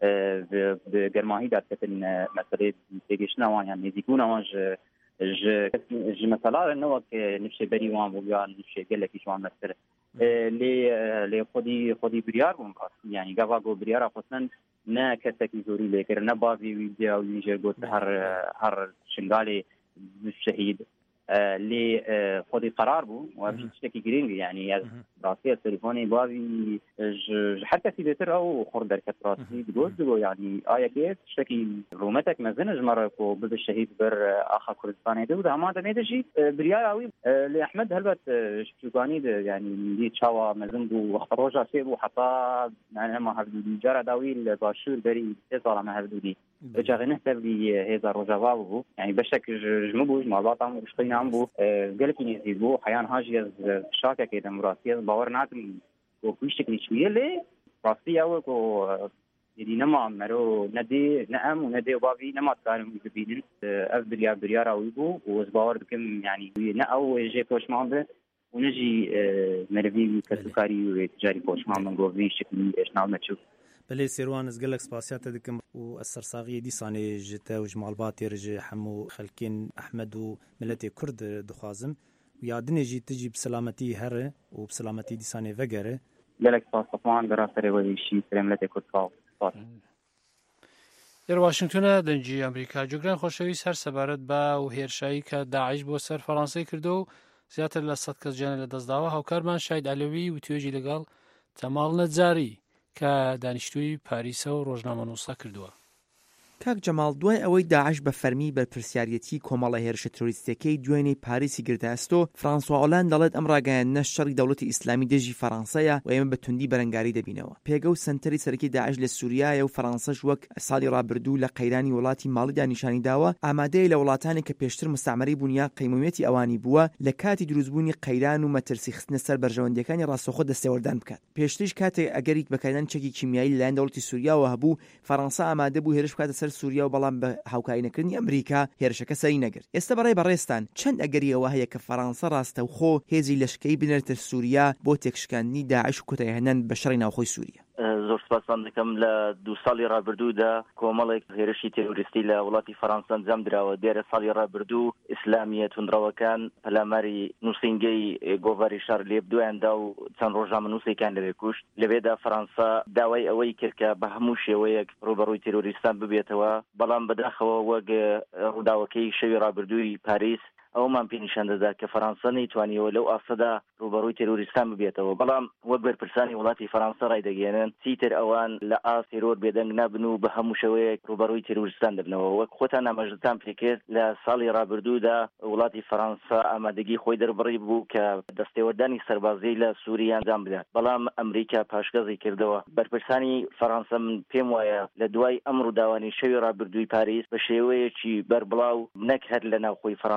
بجرماهي دارتن مسألة تيجيشنا وان يعني يزيكونا وان ج ج مثلا إنه نفسي بري وان بوجا نفسي قال لك إيش وان مثلا لي لي خدي خدي بريار بونكاس يعني جافا جو بريار أصلاً نا كتاكي زوري لكر نا بافي ويديا ويجي قلت هر هر شنغالي الشهيد اللي خدي قرار بو وابشي تشتكي جرينج يعني راسي التليفوني بابي حتى في بيتر او خردر كتراسي تقول تقول يعني آية كيف تشتكي رومتك مزنج مرة كو بد الشهيد بر اخا كردستاني ده وده ما ده ميدا شيء برياوي لأحمد هلبت شكواني ده يعني دي تشاوا مزنجو واختروجا سيبو حتى يعني ما هبدو جارة داوي الباشور بري تسالة ما هبدو دي جاغي نهتب لي هذا رجاوابو يعني بشك جمبوج مع بعضهم وشقينا عم بو قالك يزيبو حيان هاجي شاكا كده مراسية باور ناكم وكويشتك شوية ليه راسية وكو يدي نما مرو ندي نعم وندي وبابي نما تكارم يزبينن أف بريار بريار أويبو وزباور بكم يعني نأو يجي كوش معهم ونجي مربي كسكاري وتجاري كوش معهم قوي شكلي إيش نعم نشوف بله سيروان از گلک سپاسیات دکم و السرساغی دیسانه جتا و جمال باتی رج حمو خلکین احمد و ملت کرد دخوازم و یادنه جی تجی بسلامتی هر و بسلامتی دیسانه وگره گلک سپاس طبعا براسره ویشی ملت کرد خاو در واشنگتن دنجی امریکا جوگران خوشویس هر سبارت با و هیرشایی که داعش بو سر فرانسه کردو زیاتر لصد کس جانه لدزداوه هاوکارمان شاید علوی و تویجی لگال تمال نجاری کە دانیشتووی پاریسە و ڕۆژنامەنووسا کردووە. کاک جەماڵ دوای ئەوەی داعش بە فەرمی بەرپرسیارەتی کۆمەڵە هێرشە تۆریستەکەی دوێنەی پاریسی گردەستۆ فرانسوا ئۆلاند دەڵێت ئەم ڕاگەیاندنە شەڕی دەوڵەتی ئیسلامی دژی فەرانسەیە و ئێمە بە توندی بەرەنگاری دەبینەوە. پێگە و سەنتەری سەرەکی داعش لە سووریایە و فەرانسەش وەک ساڵی ڕابردوو لە قەیرانی وڵاتی ماڵیدا نیشانی داوە ئامادەیە لە وڵاتانی کە پێشتر مستعمەری بوونیا قەیمومێتی ئەوانی بووە لە کاتی دروستبوونی قەیران و مەترسی خستنە سەر بەرژەوەندەکانی ڕاستەوخۆ دەستێوەردان بکات. پێشتریش کاتێک ئەگەریک بەکاردان چەکی کیمیایی لەلایەن دەوڵەتی سووریاوە هەبوو فەرانسا ئامادە بوو هێرش بکاتە سەر سووریا و بەڵام بە هاوکارینەکردنی ئەمریکا هێرشەکە سەری نەگرت. ئێستا بەڕێ بەڕێستان چەند ئەگەریەوە هەیە کە فەرانسا ڕاستەوخۆ هێزی لەشکەی بنێرتە سووریا بۆ تێکشکاندنی داعش و کۆتایهێنان بە شەڕی ناوخۆی سووریا. زۆر سپاسان دەکەم لە دوو ساڵی ڕابردوودا کۆمەڵێک هێرشی تێروریستی لە وڵاتی فەرانسا ئەنجام درراوە. دیارە ساڵی ڕابردوو ئیسلامیە توندڕەوەکان پەلاماری نووسینگەی گۆڤاری شار لێبدویاندا و چەند ڕۆژنامە نووسێکیان لەوێ کوشت. لەوێدا فەرانسا داوای ئەوەی کرد کە بە هەموو شێوەیەک ڕوبەڕووی تێروریستان ببێتەوە، بەڵام بەداخەوە وەک ڕووداوەکەی شەوی ڕابردووی پاریس ئەومان پێ نیشان دەدا کە فەرانسا نەیتوانیەوە لەو ئاسەدا ڕوبەڕووی تێروریستان ببێتەوە. بەڵام وەک بەرپرسانی وڵاتی فەرانسا ڕایدەگەێنن چیتر ئەوان لە ئاس تێرۆر بێدەنگ نابن و بە هەموو شەوەیەک ڕوبەڕووی تێروریستان دەبنەوە. وەک خۆتان ئاماژەتان پێکرد لە ساڵی ڕابردوودا وڵاتی فەرانسا ئامادەگی خۆی دەربڕی بوو کە دەستێوەردانی سەربازی لە سووریا ئەنجام بدات، بەڵام ئەمریکا پاشگەزی کردەوە. بەرپرسانی فەرانسا من پێم وایە لە دوای ئەم ڕووداوانی شەوی ڕابردووی پاریس بە شێوەیەکی بەربڵاو نەک هەر لە ناوخۆی فەرانسا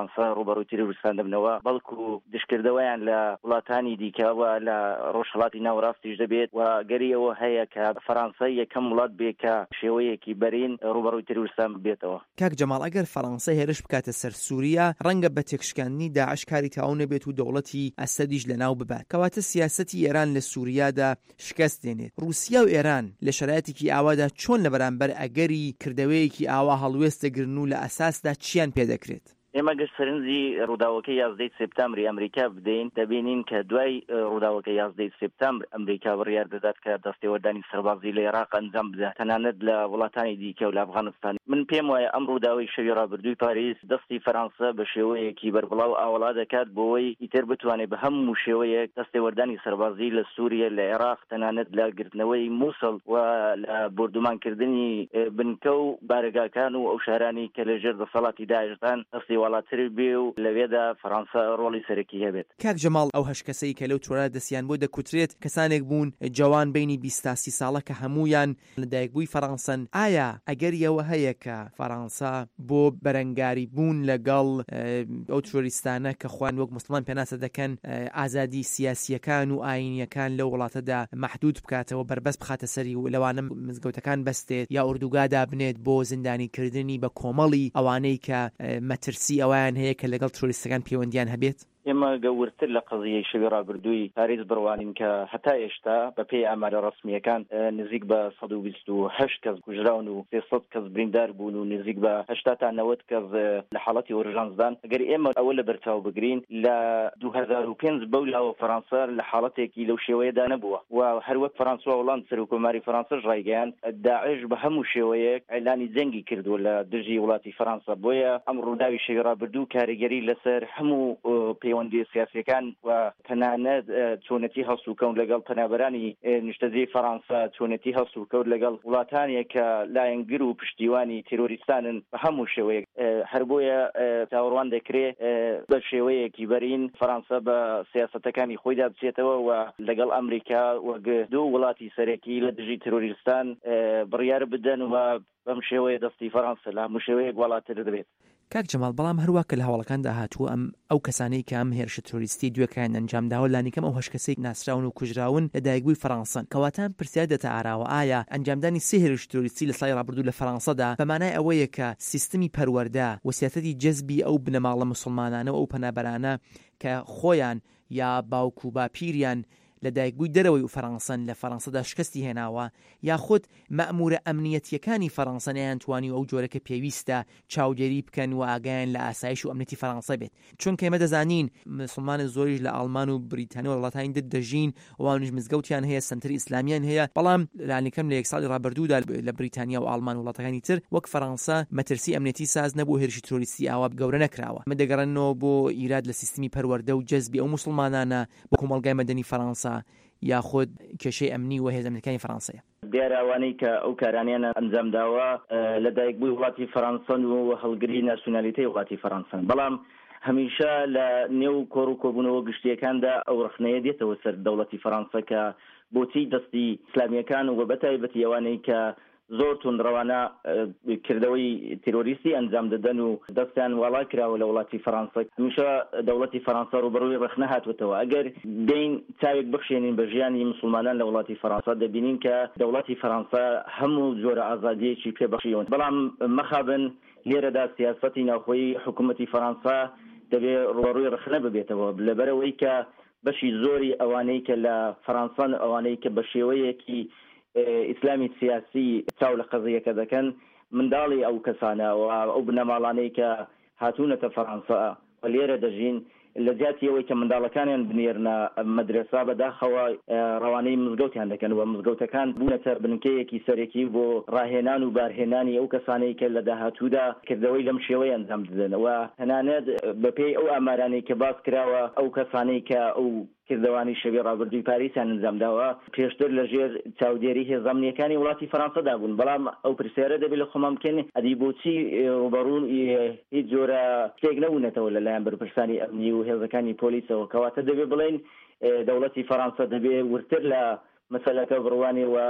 ڕوبەڕووی تیرۆریستان دەبنەوە بەڵکو دشکردەوەیان لە وڵاتانی دیکەوە لە ڕۆژهەڵاتی ناوەڕاستیش دەبێت و گەریەوە هەیە کە فەرەنسا یەکەم وڵات بێت کە شێوەیەکی بەرین ڕوبەڕووی تیرۆریستان بێتەوە. کاک جەماڵ ئەگەر فەرەنسا هێرش بکاتە سەر سووریا ڕەنگە بە تێکشکاندنی داعش کاری تاو نەبێت و دەوڵەتی ئەسەدیش لەناو ببات کەواتە سیاسەتی ئێران لە سووریادا شکست دێنێت. رووسیا و ئێران لە شەرایەتێکی ئاوادا چۆن لە بەرامبەر ئەگەری کردەوەیەکی ئاوا هەڵوێستەگرن و لە ئەساسدا چیان پێدەکرێت؟ ئێمە گەشت سەرنجی ڕووداوەکەی یازدەی سپتامبری ئەمریکا بدەین دەبینین کە دوای ڕووداوەکەی یازدەی سپتامبر ئەمریکا بڕیار دەدات کە دەستێوەردانی سەربازی لە عێراق ئەنجام بدات تەنانەت لە وڵاتانی دیکە و لە ئەفغانستان. من پێم وایە ئەم ڕووداوەی شەوی ڕابردووی پاریس دەستی فەرەنسا بە شێوەیەکی بەربڵاو ئاوەڵا دەکات بۆەوەی ئیتر بتوانێت بە هەموو شێوەیەک دەستێوەردانی سەربازی لە سووریا لە عێراق تەنانەت لە گرتنەوەی مووسڵ و لە بردومانکردنی بنکە و بارگاکان و ئەو شارانی کە لەژێر دەسەڵاتی داعشدان دەستی وڵاتتر بێ و لەوێدا فەرەنسا ڕۆڵی سەرەکی هەبێت. کاک جەماڵ ئەو هەش کەسەی کە لەو تۆرە دەستیان بۆ دەکوترێت کەسانێک بوون جوان بینی بیست تا سی ساڵە کە هەمویان لەدایکبووی فەرەنسەن. ئایا ئەگەریەوە هەیە کە فەرەنسا بۆ بەرەنگاری بوون لەگەڵ ئەو تۆریستانە کە خوان وەک موسڵمان پێناسە دەکەن ئازادی سیاسیەکان و ئاینیەکان لە وڵاتەدا مەحدود بکاتەوە بەربەست بخاتە سەری و لەوانە مزگەوتەکان بەستێت یا ئوردوگادا بنێت بۆ زیندانیکردنی بە کۆمەڵی ئەوانەی کە مەترسی ئەویان هەیە کە لەگەڵ تۆریستەکان پەیوەندیان هەبێت؟ ئێمە گەورتر لە قضیەی شەوی ڕابردووی پاریس بڕوانین کە هەتا ئێشتا بە پێی ئامارە ڕسمیەکان نزیک بە سەد و بیست و هەشت کەس کوژراون و سێسەد کەس بریندار بوون و نزیک بە هەشتا تا نەوەت کەس لە حاڵەتی ئۆرژانسدان. ئەگەر ئێمە ئەوە لە بەرچاو بگرین لە دوو هەزار و پێنج بەولاوە فەرەنسا لە حاڵەتێکی لەو شێوەیەدا نەبووە و هەروەک فەرەنسا وڵات سەرۆکۆماری فەرەنساش ڕایگەیاند داعش بە هەموو شێوەیەک ئەعلانی جەنگی کردووە لە دژی وڵاتی فەرەنسا. بۆیە ئەم ڕووداوی شەوی ڕابردوو کاریگەری لەسەر هەموو پەیوەندی سیاسیەکان و تەنانەت چۆنەتی هەڵسوکەوت لەگەڵ پەنابەرانی نیشتەجێی فەرەنسا چۆنەتی هەڵسوکەوت لەگەڵ وڵاتانێک کە لایەنگر و پشتیوانی تیرۆریستانن بە هەموو شێوەیەک. هەر بۆیە چاوەڕوان دەکرێت بە شێوەیەکی بەرین فەرەنسا بە سیاسەتەکانی خۆیدا بچێتەوە و لەگەڵ ئەمریکا وەک دوو وڵاتی سەرەکی لە دژی تیرۆریستان بڕیار بدەن و بەم شێوەیە دەستی فەرەنسا لە هەموو شێوەیەک وڵاتتر دەبێت. کاک جەماڵ بەڵام هەروە کە لە هەواڵەکاندا هاتووە ئەم ئەو کەسانەی کە ئەم هێرشە تۆریستی دوێکیان ئەنجامداوە لانیکەم ئەو هەش کەسێک ناسراون و کوژراون لە دایکبووی فەرەنسان کەواتان پرسیار دەتە ئاراوە ئایا ئەنجامدانی سێ هێرش تۆریستی لە ساڵی ڕابردوو لە فەرەنسادا بە مانای ئەوەیە کە سیستمی پەروەردە و سیاسەتی جەزبی ئەو بنەماڵە موسڵمانانە و ئەو پەنابەرانە کە خۆیان یا باوک و باپیریان لە دایکبووی دەرەوەی و فەرەنسان لە فەرەنسادا شکستی هێناوە یاخود مەئمورە ئەمنیەتیەکانی فەرەنسا نەیانتوانی و ئەو جۆرەکە پێویستە چاودێری بکەن و ئاگایان لە ئاسایش و ئەمنیەتی فەرەنسا بێت. چونکە ئێمە دەزانین مسڵمانە زۆریش لە ئەڵمان و بریتانیا و وڵاتانی در دەژین وانش مزگەوتیان هەیە سنتری ئیسلامیان هەیە بەڵام لانیکەم لە یەک ساڵی ڕابردوودا لە بریتانیا و ئەڵمان و وڵاتەکانی تر وەک فەرەنسا مەترسی ئەمنیەتی ساز نەبوو هێرشی تۆریستی ئاوا گەورە نەکراوە. ئەمە دەگەڕێنەوە بۆ ئیراد لە سیستمی پەروەردە و جەزبی ئەو موسڵمانانە بۆ کۆمەڵگای مەدەنی فەرەنسا یاخود کێشەی ئەمنی و هێز ئەمریکانی فەرەنسایە. دیارەوانەی کە ئەو کارانیان ئەنجام داوە لە دایکبووی وڵاتی فەرەنسان و هەڵگری ناسیۆنالیتەی وڵاتی فەرەنسان بەڵام هەمیشە لە نێو کۆڕ و کۆبوونەوە گشتیەکاندا ئەو ڕخنەیە دێتەوە سەر دەوڵەتی فەرەنسا کە بۆچی دەستی ئیسلامیەکان و بەتایبەتی ئەوانەی کە زۆر تونڕەوانە کردەوەی تیرۆریستی ئەنجام دەدەن و دەستیان وەڵا کراوە لە وڵاتی فەرەنسا. هەمیشە دەوڵەتی فەرەنسا ڕوبەڕووی ڕخنە هاتووەتەوە. ئەگەر دەین چاوێک بخشێنین بە ژیانی مسلمانان لە وڵاتی فەرەنسا دەبینین کە دەوڵەتی فەرەنسا هەموو جۆرە ئازادیەکی پێبەخشیون بەڵام مەخابن لێرەدا سیاسەتی ناوخۆیی حکوومەتی فەرەنسا دەبێت ڕوبەڕووی ڕخنە ببێتەوە لەبەرەوەی کە بەشی زۆری ئەوانەی کە لە فەرەنسان ئەوانەی کە بە شێوەیەکی ئیسلامی سیاسی چاو لە قەزیەکە دەکەن منداڵی ئەو کەسانە و ئەو بنەماڵانەی کە هاتوونەتە فەرەنسا و لێرە دەژین لە جاتیەوەی کە منداڵەکانیان بنێرنە مەدرسا بەداخەوە ڕەوانەی مزگەوتیان دەکەن و مزگەوتەکان بوونەتە بنکەیەکی سەرەکی بۆ ڕاهێنان و بارهێنانی ئەو کەسانەی کە لە داهاتوودا کردەوەی لەم شێوەیە ئەنجام دەدەنەوە تەنانەت بەپێی ئەو ئامارانەی کە باس کراوە ئەو کەسانەی کە ئەو کردوانی شەوی ڕابردووی پاریسیان ئەنجام داوە پێشتر لەژێر چاودێری هێزە ئەمنیەکانی وڵاتی فەرەنسادا بوون بەڵام ئەو پرسیارە دەبێت لە خۆمان بکەین ئەدی بۆچی ڕوبەڕوون هیچ جۆرە شتێک نەبوونەتەوە لەلایەن بەرپرسانی ئەمنی و هێزەکانی پۆلیسەوە کەواتە دەبێت بڵێن دەوڵەتی فەرەنسا دەبێت ورتر لە مەسەلەکە بڕوانی و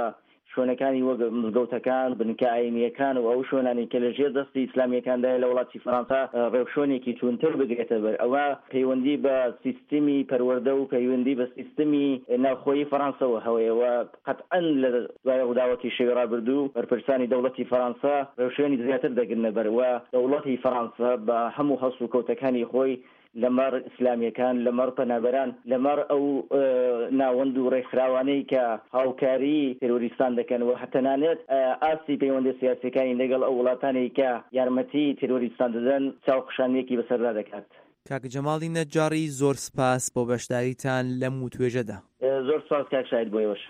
شوێنەکانی وەک مزگەوتەکان بنکە ئاینیەکان و ئەو شوێنانی کە لە ژێر دەستی ئیسلامیەکاندای لە وڵاتی فەرەنسا ڕێوشۆنێکی چوونتر بگرێتە بەر ئەوە پەیوەندی بە سیستمی پەروەردە و پەیوەندی بە سیستمی ناوخۆیی فەرەنسەوە هەوەیەوە قەتعەن لە دوای ڕووداوەتی شەوی ڕابردوو بەرپرسانی دەوڵەتی فەرەنسا ڕێوشێنی زیاتر دەگرنە بەرەوە دەوڵەتی فەرەنسا بە هەموو هەسوو کەوتەکانی خۆی لەمەڕ ئیسلامیەکان لەمەڕ پەنابەران لەمەڕ ئەو ناوەند و ڕێکخراوانەی کە هاوکاری تێرۆریستان دەکەن و هەتەنانێت ئاسی پەیوەندی سیاسیەکانی لەگەڵ ئەو وڵاتانی کە یارمەتی تێرۆریستان دەدەن چاوقشانیەکی بەسەردا دەکات. کاک جەماڵی نەجاری زۆر سپاس بۆ بەشداریتان لەم وتوێژەدا. زۆر سپاس کاک شاید بۆیەوەش.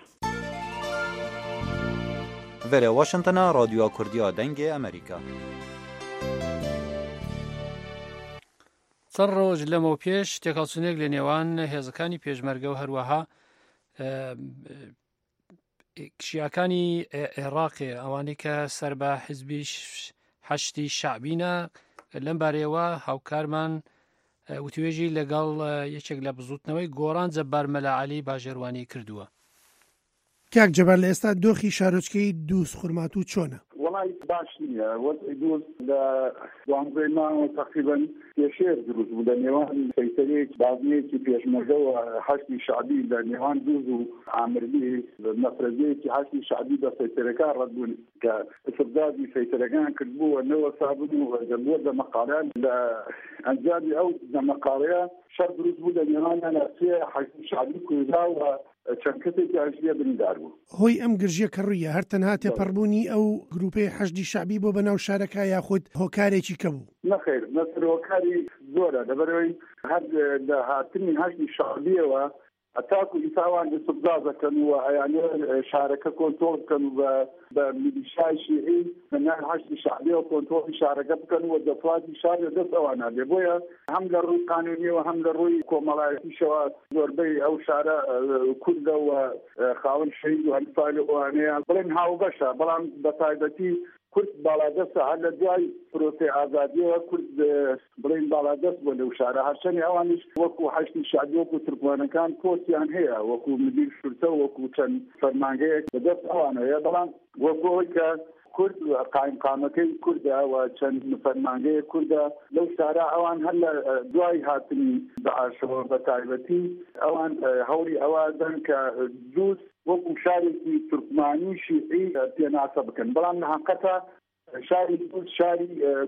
Vere Washingtona Radyoya Kurdiya Dengê Amerîka. چەند ڕۆژ لەمەوە پێش تێکەڵچوونێک لە نێوان هێزەکانی پێشمەرگە و هەروەها شیعەکانی عێراقی ئەوانەی کە سەر بە حیزبی حەشتی شەعبینە لەم بارەیەوە هاوکارمان وتوێژی لەگەڵ یەکێک لە بزوتنەوەی گۆڕان جەبار مەلاعەلی باژێڕوانی کردووە. کاک جەبار لە ئێستا دۆخی شارۆچکەی دووس خورمات و چۆنە؟ وڵی باش نییە وەزعی دووس لە دوانزەی مانگەوە تەقریبەن پێشێر دروست بوو لە نێوان سەیسەرێک بازنەیەکی پێشمەرگە و حەشتی شەعبی لە نێوان دووز و ئامرلی نەفرەزەیەکی حەشتی شەعبی بە سەیسەرەکان ڕەتبوون کە استبدادی سەیسەرەکان کردبووە نەوە سابن و دەبووە دەمەقاڵیان لە ئەنجامی ئەو دەمەقاڵەیە شەر دروست بوو لە نێوانیان سێ حەشتی شەعبی کوێزا و چەند کەسێکی ئاژیە بریندار بوو. هۆی ئەم گرژیە کە ڕوویە هەر تەنها تێپەڕبوونی ئەو گروپەی حەشتی شەعبی بۆ بەناو شارەکە یاخود هۆکارێکی کەبوو؟ نەخێر نەسەر هۆکاری زۆرە لەبەرەوەی هەر لە هاتنی حەشتی شەعبیەوە ئەتاکو ئیساوان استبداد دەکەن و ئەیانێ شارەکە کۆنتۆڵ بکەن و بە میلیشای شیعی بەناو حەشتی شەعبیەوە کۆنتۆڵی شارەکە بکەن و دەسەڵاتی شار لەدەست ئەوانە دێ. بۆیە هەم لە ڕووی قانونیەوە هەم لە ڕووی کۆمەڵایەتیشەوە زۆربەی ئەو شارە کوردە و خاوەن شەهید و هەمسالی ئەوانەیە بڵێن هاوبەشە، بەڵام بەتایبەتی کورد باڵادەستە هەر لە دوای پرۆسەی ئازادیەوە کورد بڵێن باڵادەست بۆ لەو شارە هەرچەندی ئەوانیش وەکو حەشتی شەعبی وەکو تورکمانەکان پۆستیان هەیە وەکو مدیر شورتە وەکو چەند فەرمانگەیەک بەدەست ئەوانەیە، بەڵام وەکو ئەوەی کە کورد قایم قامەکەی کوردە و چەند فەرمانگەیە کوردە لەو شارە ئەوان هەر لە دوای هاتنی داعشەوە بەتایبەتی ئەوان هەوڵی ئەوە دەن کە دووس وەکو شارێکی تورکمانی شیعی پێناسە بکەن، بەڵام نەحەقەتە شاری دووس شاری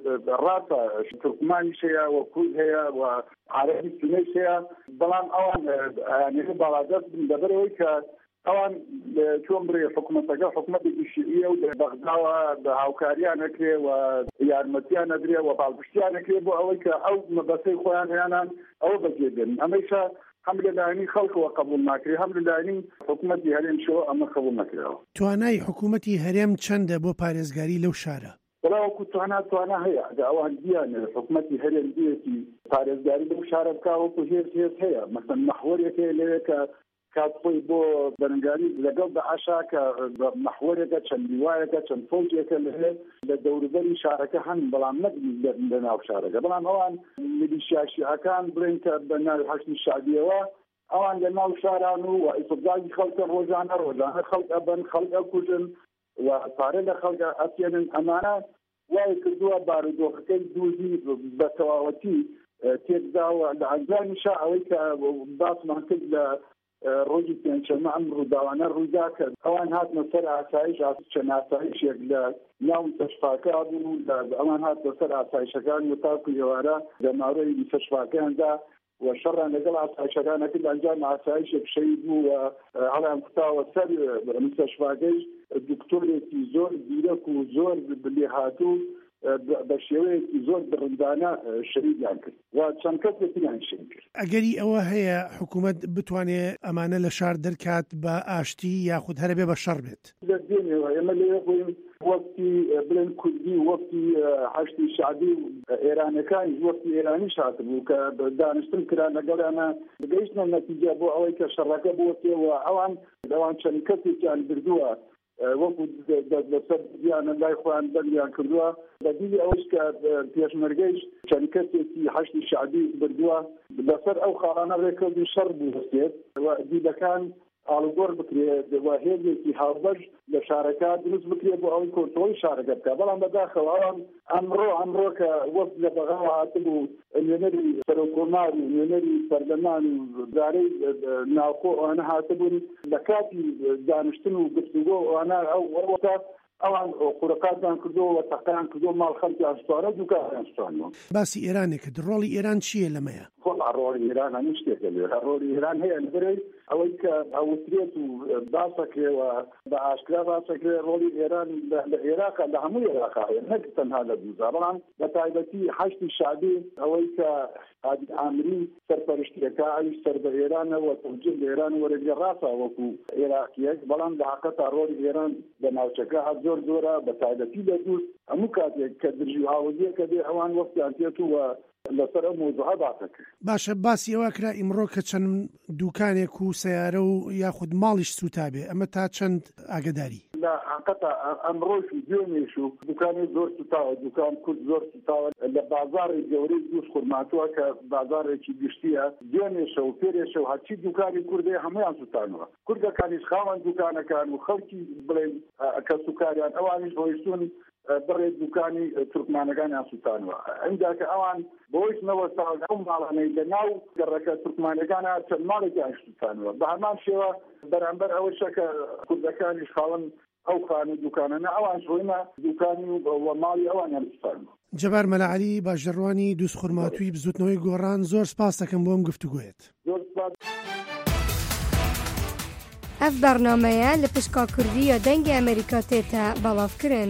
ڕاستە تورکمانیش هەیە و کورد هەیە و عەرەبی سونەیش هەیە، بەڵام ئەوان یانێ باڵادەست بن لەبەرەوەی کە ئەوان چۆن بڕێ حکوومەتەکە حکوومەتێکی شیعیە و بەغداوە بە هاوکاریان نەکرێ و یارمەتیان نەدرێ و باڵپشتیان نەکرێ بۆ ئەوەی کە ئەو مەبەستەی خۆیان هەیەیان ئەوە بەجێبێن. ئەمەیشە هەم لەلایەنی خەڵکەوە قبول ناکرێ هەم لەلایەنی حکوومەتی هەرێمشەوە ئەمە قبول نەکرێەوە. توانای حکوومەتی هەرێم چەندە بۆ پارێزگاری لەو شارە؟ وەڵاوەکو توانە توانە هەیە ئەوان دیانە حکوومەتی هەرێم دیەتی پارێزگاری لەو شارە بکاوەکو هێز هێز هەیە، مەسەن مەحوەرێک هەیە لەوێ کە کات خۆی بۆ بەرەنگاری لەگەڵ بەعاشا کە مەحوەرێکە چەند دیوایەکە چەند فۆجێکە لەهێ لە دەوروبەری شارەکە هەن، بەڵام نەبنی لە ناو شارەکە، بەڵام ئەوان میلیشیا شیعەکان بڵێن کە بە ناوی حەشتی شەعبیەوە ئەوان لە ناو شاران و ئیستبدادی خەڵکە ڕۆژانە ڕۆژانە خەڵک ئەبەن خەڵک ئەکوژن و پارە لە خەڵکە ئەپێنن. ئەمانە وای کردووە بارودۆخەکەی دووزی بە تەواوەتی تێکداوە لە ئەنجامیشا ئەوەی کە باسمان کرد لە ڕۆژی پێنجشەممە ئەم ڕووداوانە ڕوویدا کرد. ئەوان هاتنە سەر ئاسایش چەند ئاسایشێک لە ناو مستەشفاکە بوو، ئەوان هاتنە سەر ئاسایشەکان و تاکو ئێوارە لە ماوەی مستەشفاکەیاندا و شەڕیان لەگەڵ ئاسایشەکانە کرد، ئەنجام ئاسایشێک شەهید بوو و هەڵیان کوتاوە سەر مستەشفاکەی دکتۆرێکی زۆر زیرەک و زۆر بەلێهاتوو بە شێوەیەکی زۆر بڕندانە شەریدیان کرد و چەند کەسێکیان شەید کرد. ئەگەری ئەوە هەیە حکوومەت بتوانێت ئەمانە لە شار دەرکات بە ئاشتی یاخود هەرە بێ بە شەڕ بێت؟ دەستێنەوە ئێمە لێ بووین وەختی بڵێن کوردی وەختی حەشتی شەعبی ئێرانەکانی وەختی ئێرانیش هاتبوو کە دانیشتن کران لەگەڵیانە گەیشتنە نەتیجە بۆ ئەوەی کە شەڕەکە بۆتێەوە ئەوان ئەوان چەند کەسێکیان بردووە وەکو لەسەر دیانە لای خۆیان بەندیان کردووە بەدیلی ئەوەش کە پێشمەرگەیش چەند کەسێکی حەشتی شەعبی بردووە لەسەر ئەو خاڵانە ڕێکەوتی شەڕ بوو هەستێت و دیلەکان ئاڵوگۆڕ بکرێت هێزێکی هاوبەش لە شارەکە دروست بکرێت بۆ ئەوەی کۆنتڕۆڵی شارەکە بکات بەڵام بەداخەوە ئەوان ئەمڕۆ ئەمڕۆ کە وەک لە بەغاوە هاتبوو نوێنەری سەرۆکۆمار و نوێنەری پەرلەمان و دارەی ناوخۆ ئەوانە هاتبوون لە کاتی دانیشتن و گفتوگۆ ئەوانە ئەو ئەوەکە ئەوان قورقاتیان کردەوە تەقیان کردەوە ماڵ خەڵکی ئاشتوانە دووکاتیان شتوانەوە. باسی ئێرانێک کرد ڕۆڵی ئێران چییە لەمەیە؟ ڕۆڵی ئێران هەموو شتێکە لێرە ڕۆڵی ئێران هەیە لەبەرەوەی ئەوەی کە ئەوترێت و باسەکرێەوە بە ئاشکرا باسەکرێ ڕۆڵی ئێران لە عێراقا لە هەموو عێراقا هەیە نەک تەنها لە دووزا بەڵام بە تایبەتی حەشتی شعبی ئەوەی کە عادل ئامری سەرپەرشتیەکە ئەویش سەر بە ئێرانەوە تەوجیه لە ئێران وەرەگە ڕاستە وەکو عێراقیەک بەڵام لە حەقیقەتا ڕۆڵی ئێران لە ناوچەکە زۆر زۆرە بە تایبەتی لە دووس هەموو کاتێک کە درژی هاوزیەکە بێ ئەوان وەختیان پێێتووە لەسەر ئەم مۆزوعە باسەکرد. باشە باسی ئەوە کرا ئیمڕۆ کە چەند دوکانێک و سەیارە و یاخود ماڵیش سوتابێ ئەمە تا چەند ئاگداری لە حقیقەتا ئەمڕۆژ و دوێنێش و دوکانی زۆر سوتاوە دوکان کورد زۆر سوتاوە لە بازاڕی گەورەی دووس خورماتووە کە بازارێکی گشتیە دوێنێشە و پێرێشە و هەرچی دوکانی کوردێ هەمویان سوتانەوە کوردەکانیش خاوەن دوکانەکان و خەڵکی بڵێن کە سوکاریان ئەوانیش ڕۆیشتون بڕێ دوکانی تورکمانەکانیان سوتانەوە ئەمدا کە ئەوان بۆیش نەوەستاون ئەو ماڵانەی لە ناو گەڕەکە تورکمانەکانە چەند ماڵێکیان سوتانەوە بە هەمان شێوە بەرامبەر ئەوەی شەکە کوردەکانیش خاوەن ئەو خانە دوکانانە ئەوان شوێنە دوکانی و ماڵی ئەوانیان سوتانەوە. جەبار مەلاعەلی باژەڕوانی دووس خورماتووی بزوتنەوەی گۆڕان زۆر سپاس دەکەم بۆم گفتوگوێت. ئەف بەرنامەیە لە پشکا کوردیە دەنگی ئەمریکا تێتە بەڵاوکردن.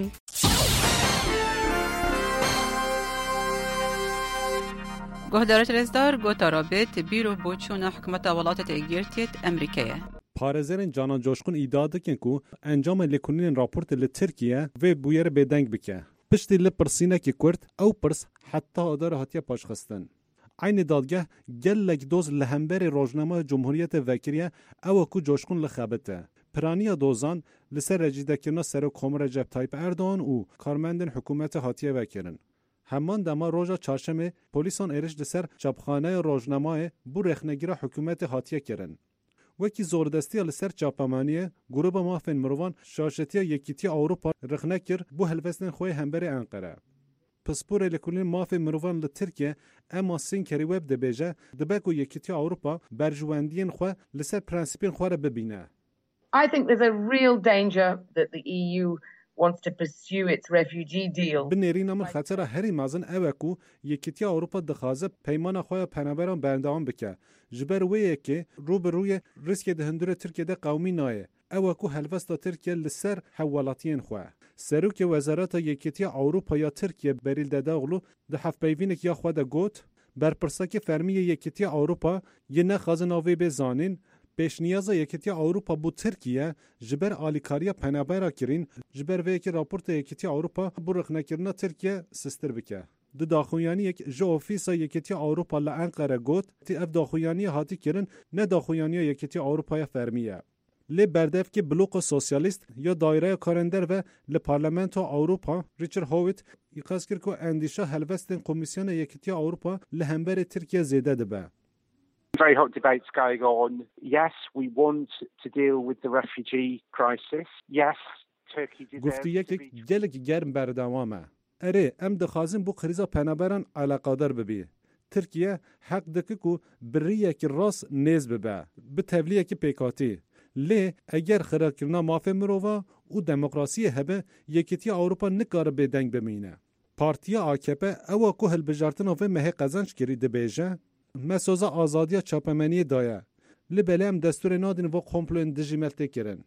گهدارت رزدار گوتا رابط بیرو بوچونا حکومت ولاتت اگیرتیت امریکایه. پارێزەرên Canan Coşkun îdia dikin ku encama lêkolînên raportê li Tirkiye vê bûyerê bêdeng bike. Piştî li pirsînekî Kurd ew pirs heta adara hatiye paşxistin. Aynê dadgeh gelek doz li hemberê Rojnamaya Cumhuriyetê vekiriye ew ku Coşkun li xebite. Piraniya dozan li ser recidekirina Serokkomer Recep Tayyip Erdoğan û karmendên hikûmetê hatiye vekirin. Heman dema roja çarşemê polîsan êriş li ser çapxaneya Rojnamayê bû rexnegîra hikûmetê hatiye kirin. Wekî zordestiya li ser çapemaniyê gruba mafên mirovan şaşetiya Yekîtiya Ewropa rexne kir bû helbestên xwe hemberê Enqere. Pisporê lêkolînên mafên mirovan li Tirkiye ema sîn kerî web dibêje dibe ku Yekîtiya Ewropa berjwendiyên xwe li ser prensîpên xwe re bibîne. I think there's a real danger that the E U wants to pursue its refugee deal. Binêrîna min xetera herî mezin ew e ku Yekîtiya Ewropa dixwaze peymana xwe ya penaberan berdewam bike. Ji ber wê yekê rû bi rûyê riskê di hundirê Tirkiyeyê qewmî nayê. Ew e ku helbesta Tirkiye li ser hewwelatiyên xwe. Serokê Wezareta Yekîtiya Ewropa ya Tirkiye Berîl Dedoglu di hevpeyvînekî ya xwe de got berpirsekê fermiyê Yekîtiya Ewropa yê nexwazin avê bê zanîn pêşniyaza Yekîtiya Ewropa bû Tirkiye ji ber alîkariya penabera kirîn ji ber vê yekê raporta Yekîtiya Ewropa bû rexnekirina Tirkiye sistir bike. Di daxuyaniyek ji ofîsa Yekîtiya Ewropa li Enqere got tê ev daxuyaniya hatî kirin ne daxuyaniya Yekîtiya Ewropaya fermiye. Lê berdevkê Bloka Sosyalîst ya Daireya Karender ve li Parlamentoya Ewropa Richard Howitt îqaz kir ku endîşa helbestên Komîsyona Yekîtiya Ewropa li hemberê Tirkiye zêde dibe. Very hot debates going on. Yes, we want to deal with the refugee crisis. Yes, Turkey deserves Guftiyekek gelek germ berdewam e. Erê em dixwazin bû krîza penaberan alaqadar bibî. Tirkiye heq dike ku birîyekî rast nêz bibe, bi tevliyekî pêkhatî. Lê eger xirakirina mafê mirova û demokrasiyê hebe Yekîtiya Ewropa nikare bêdeng bimîne. Partiya A K P ewa ku hilbijartina vê mehê qezenç kirî dibêje mesoza azadiya çapemeniyê daye. Li belê em desturê nadin vo komploên dijî me tê kirin.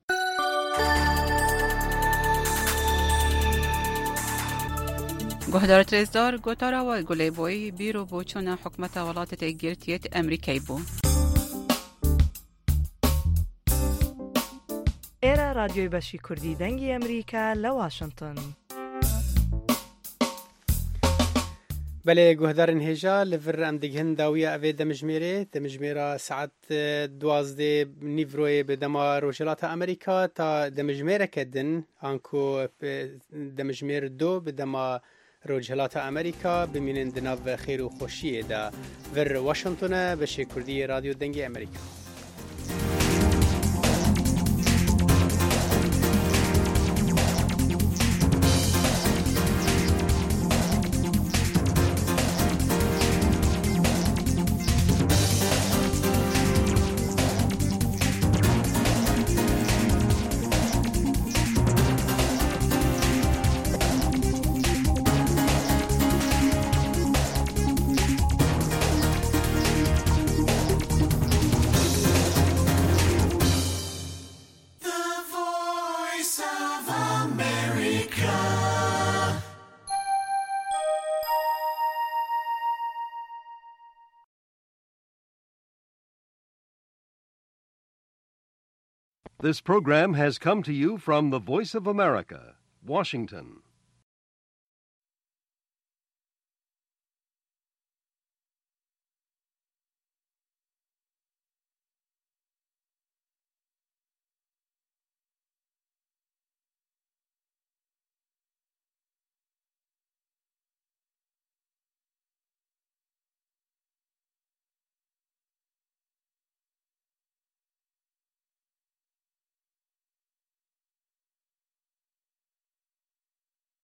گهدارت رزدار گوتارا و گلیبوی بیرو بوچونا حکومت ولاتت اگیرتیت امریکای بو. ئێرە رادیۆی بەشی کوردی دەنگی ئەمریکا لە واشنگتن. بەلێ گوهدارن هێژا لە ڤر ئەم دیگهن داویە ئەوێ دەمژمێرێ دەمژمێرە سعات دوازدێ نیڤڕۆیە بە دەما ڕۆژهەڵاتە ئەمریکا تا دەمژمێرەکە دن ئانکۆ دەمژمێر دۆ بە دەما ڕۆژهەڵاتە ئەمریکا بمینن دناو خێر و خۆشیێدا ڤر واشنگتنە بەشێ کوردی رادیۆ دەنگی ئەمریکا. This program has come to you from the Voice of America, Washington.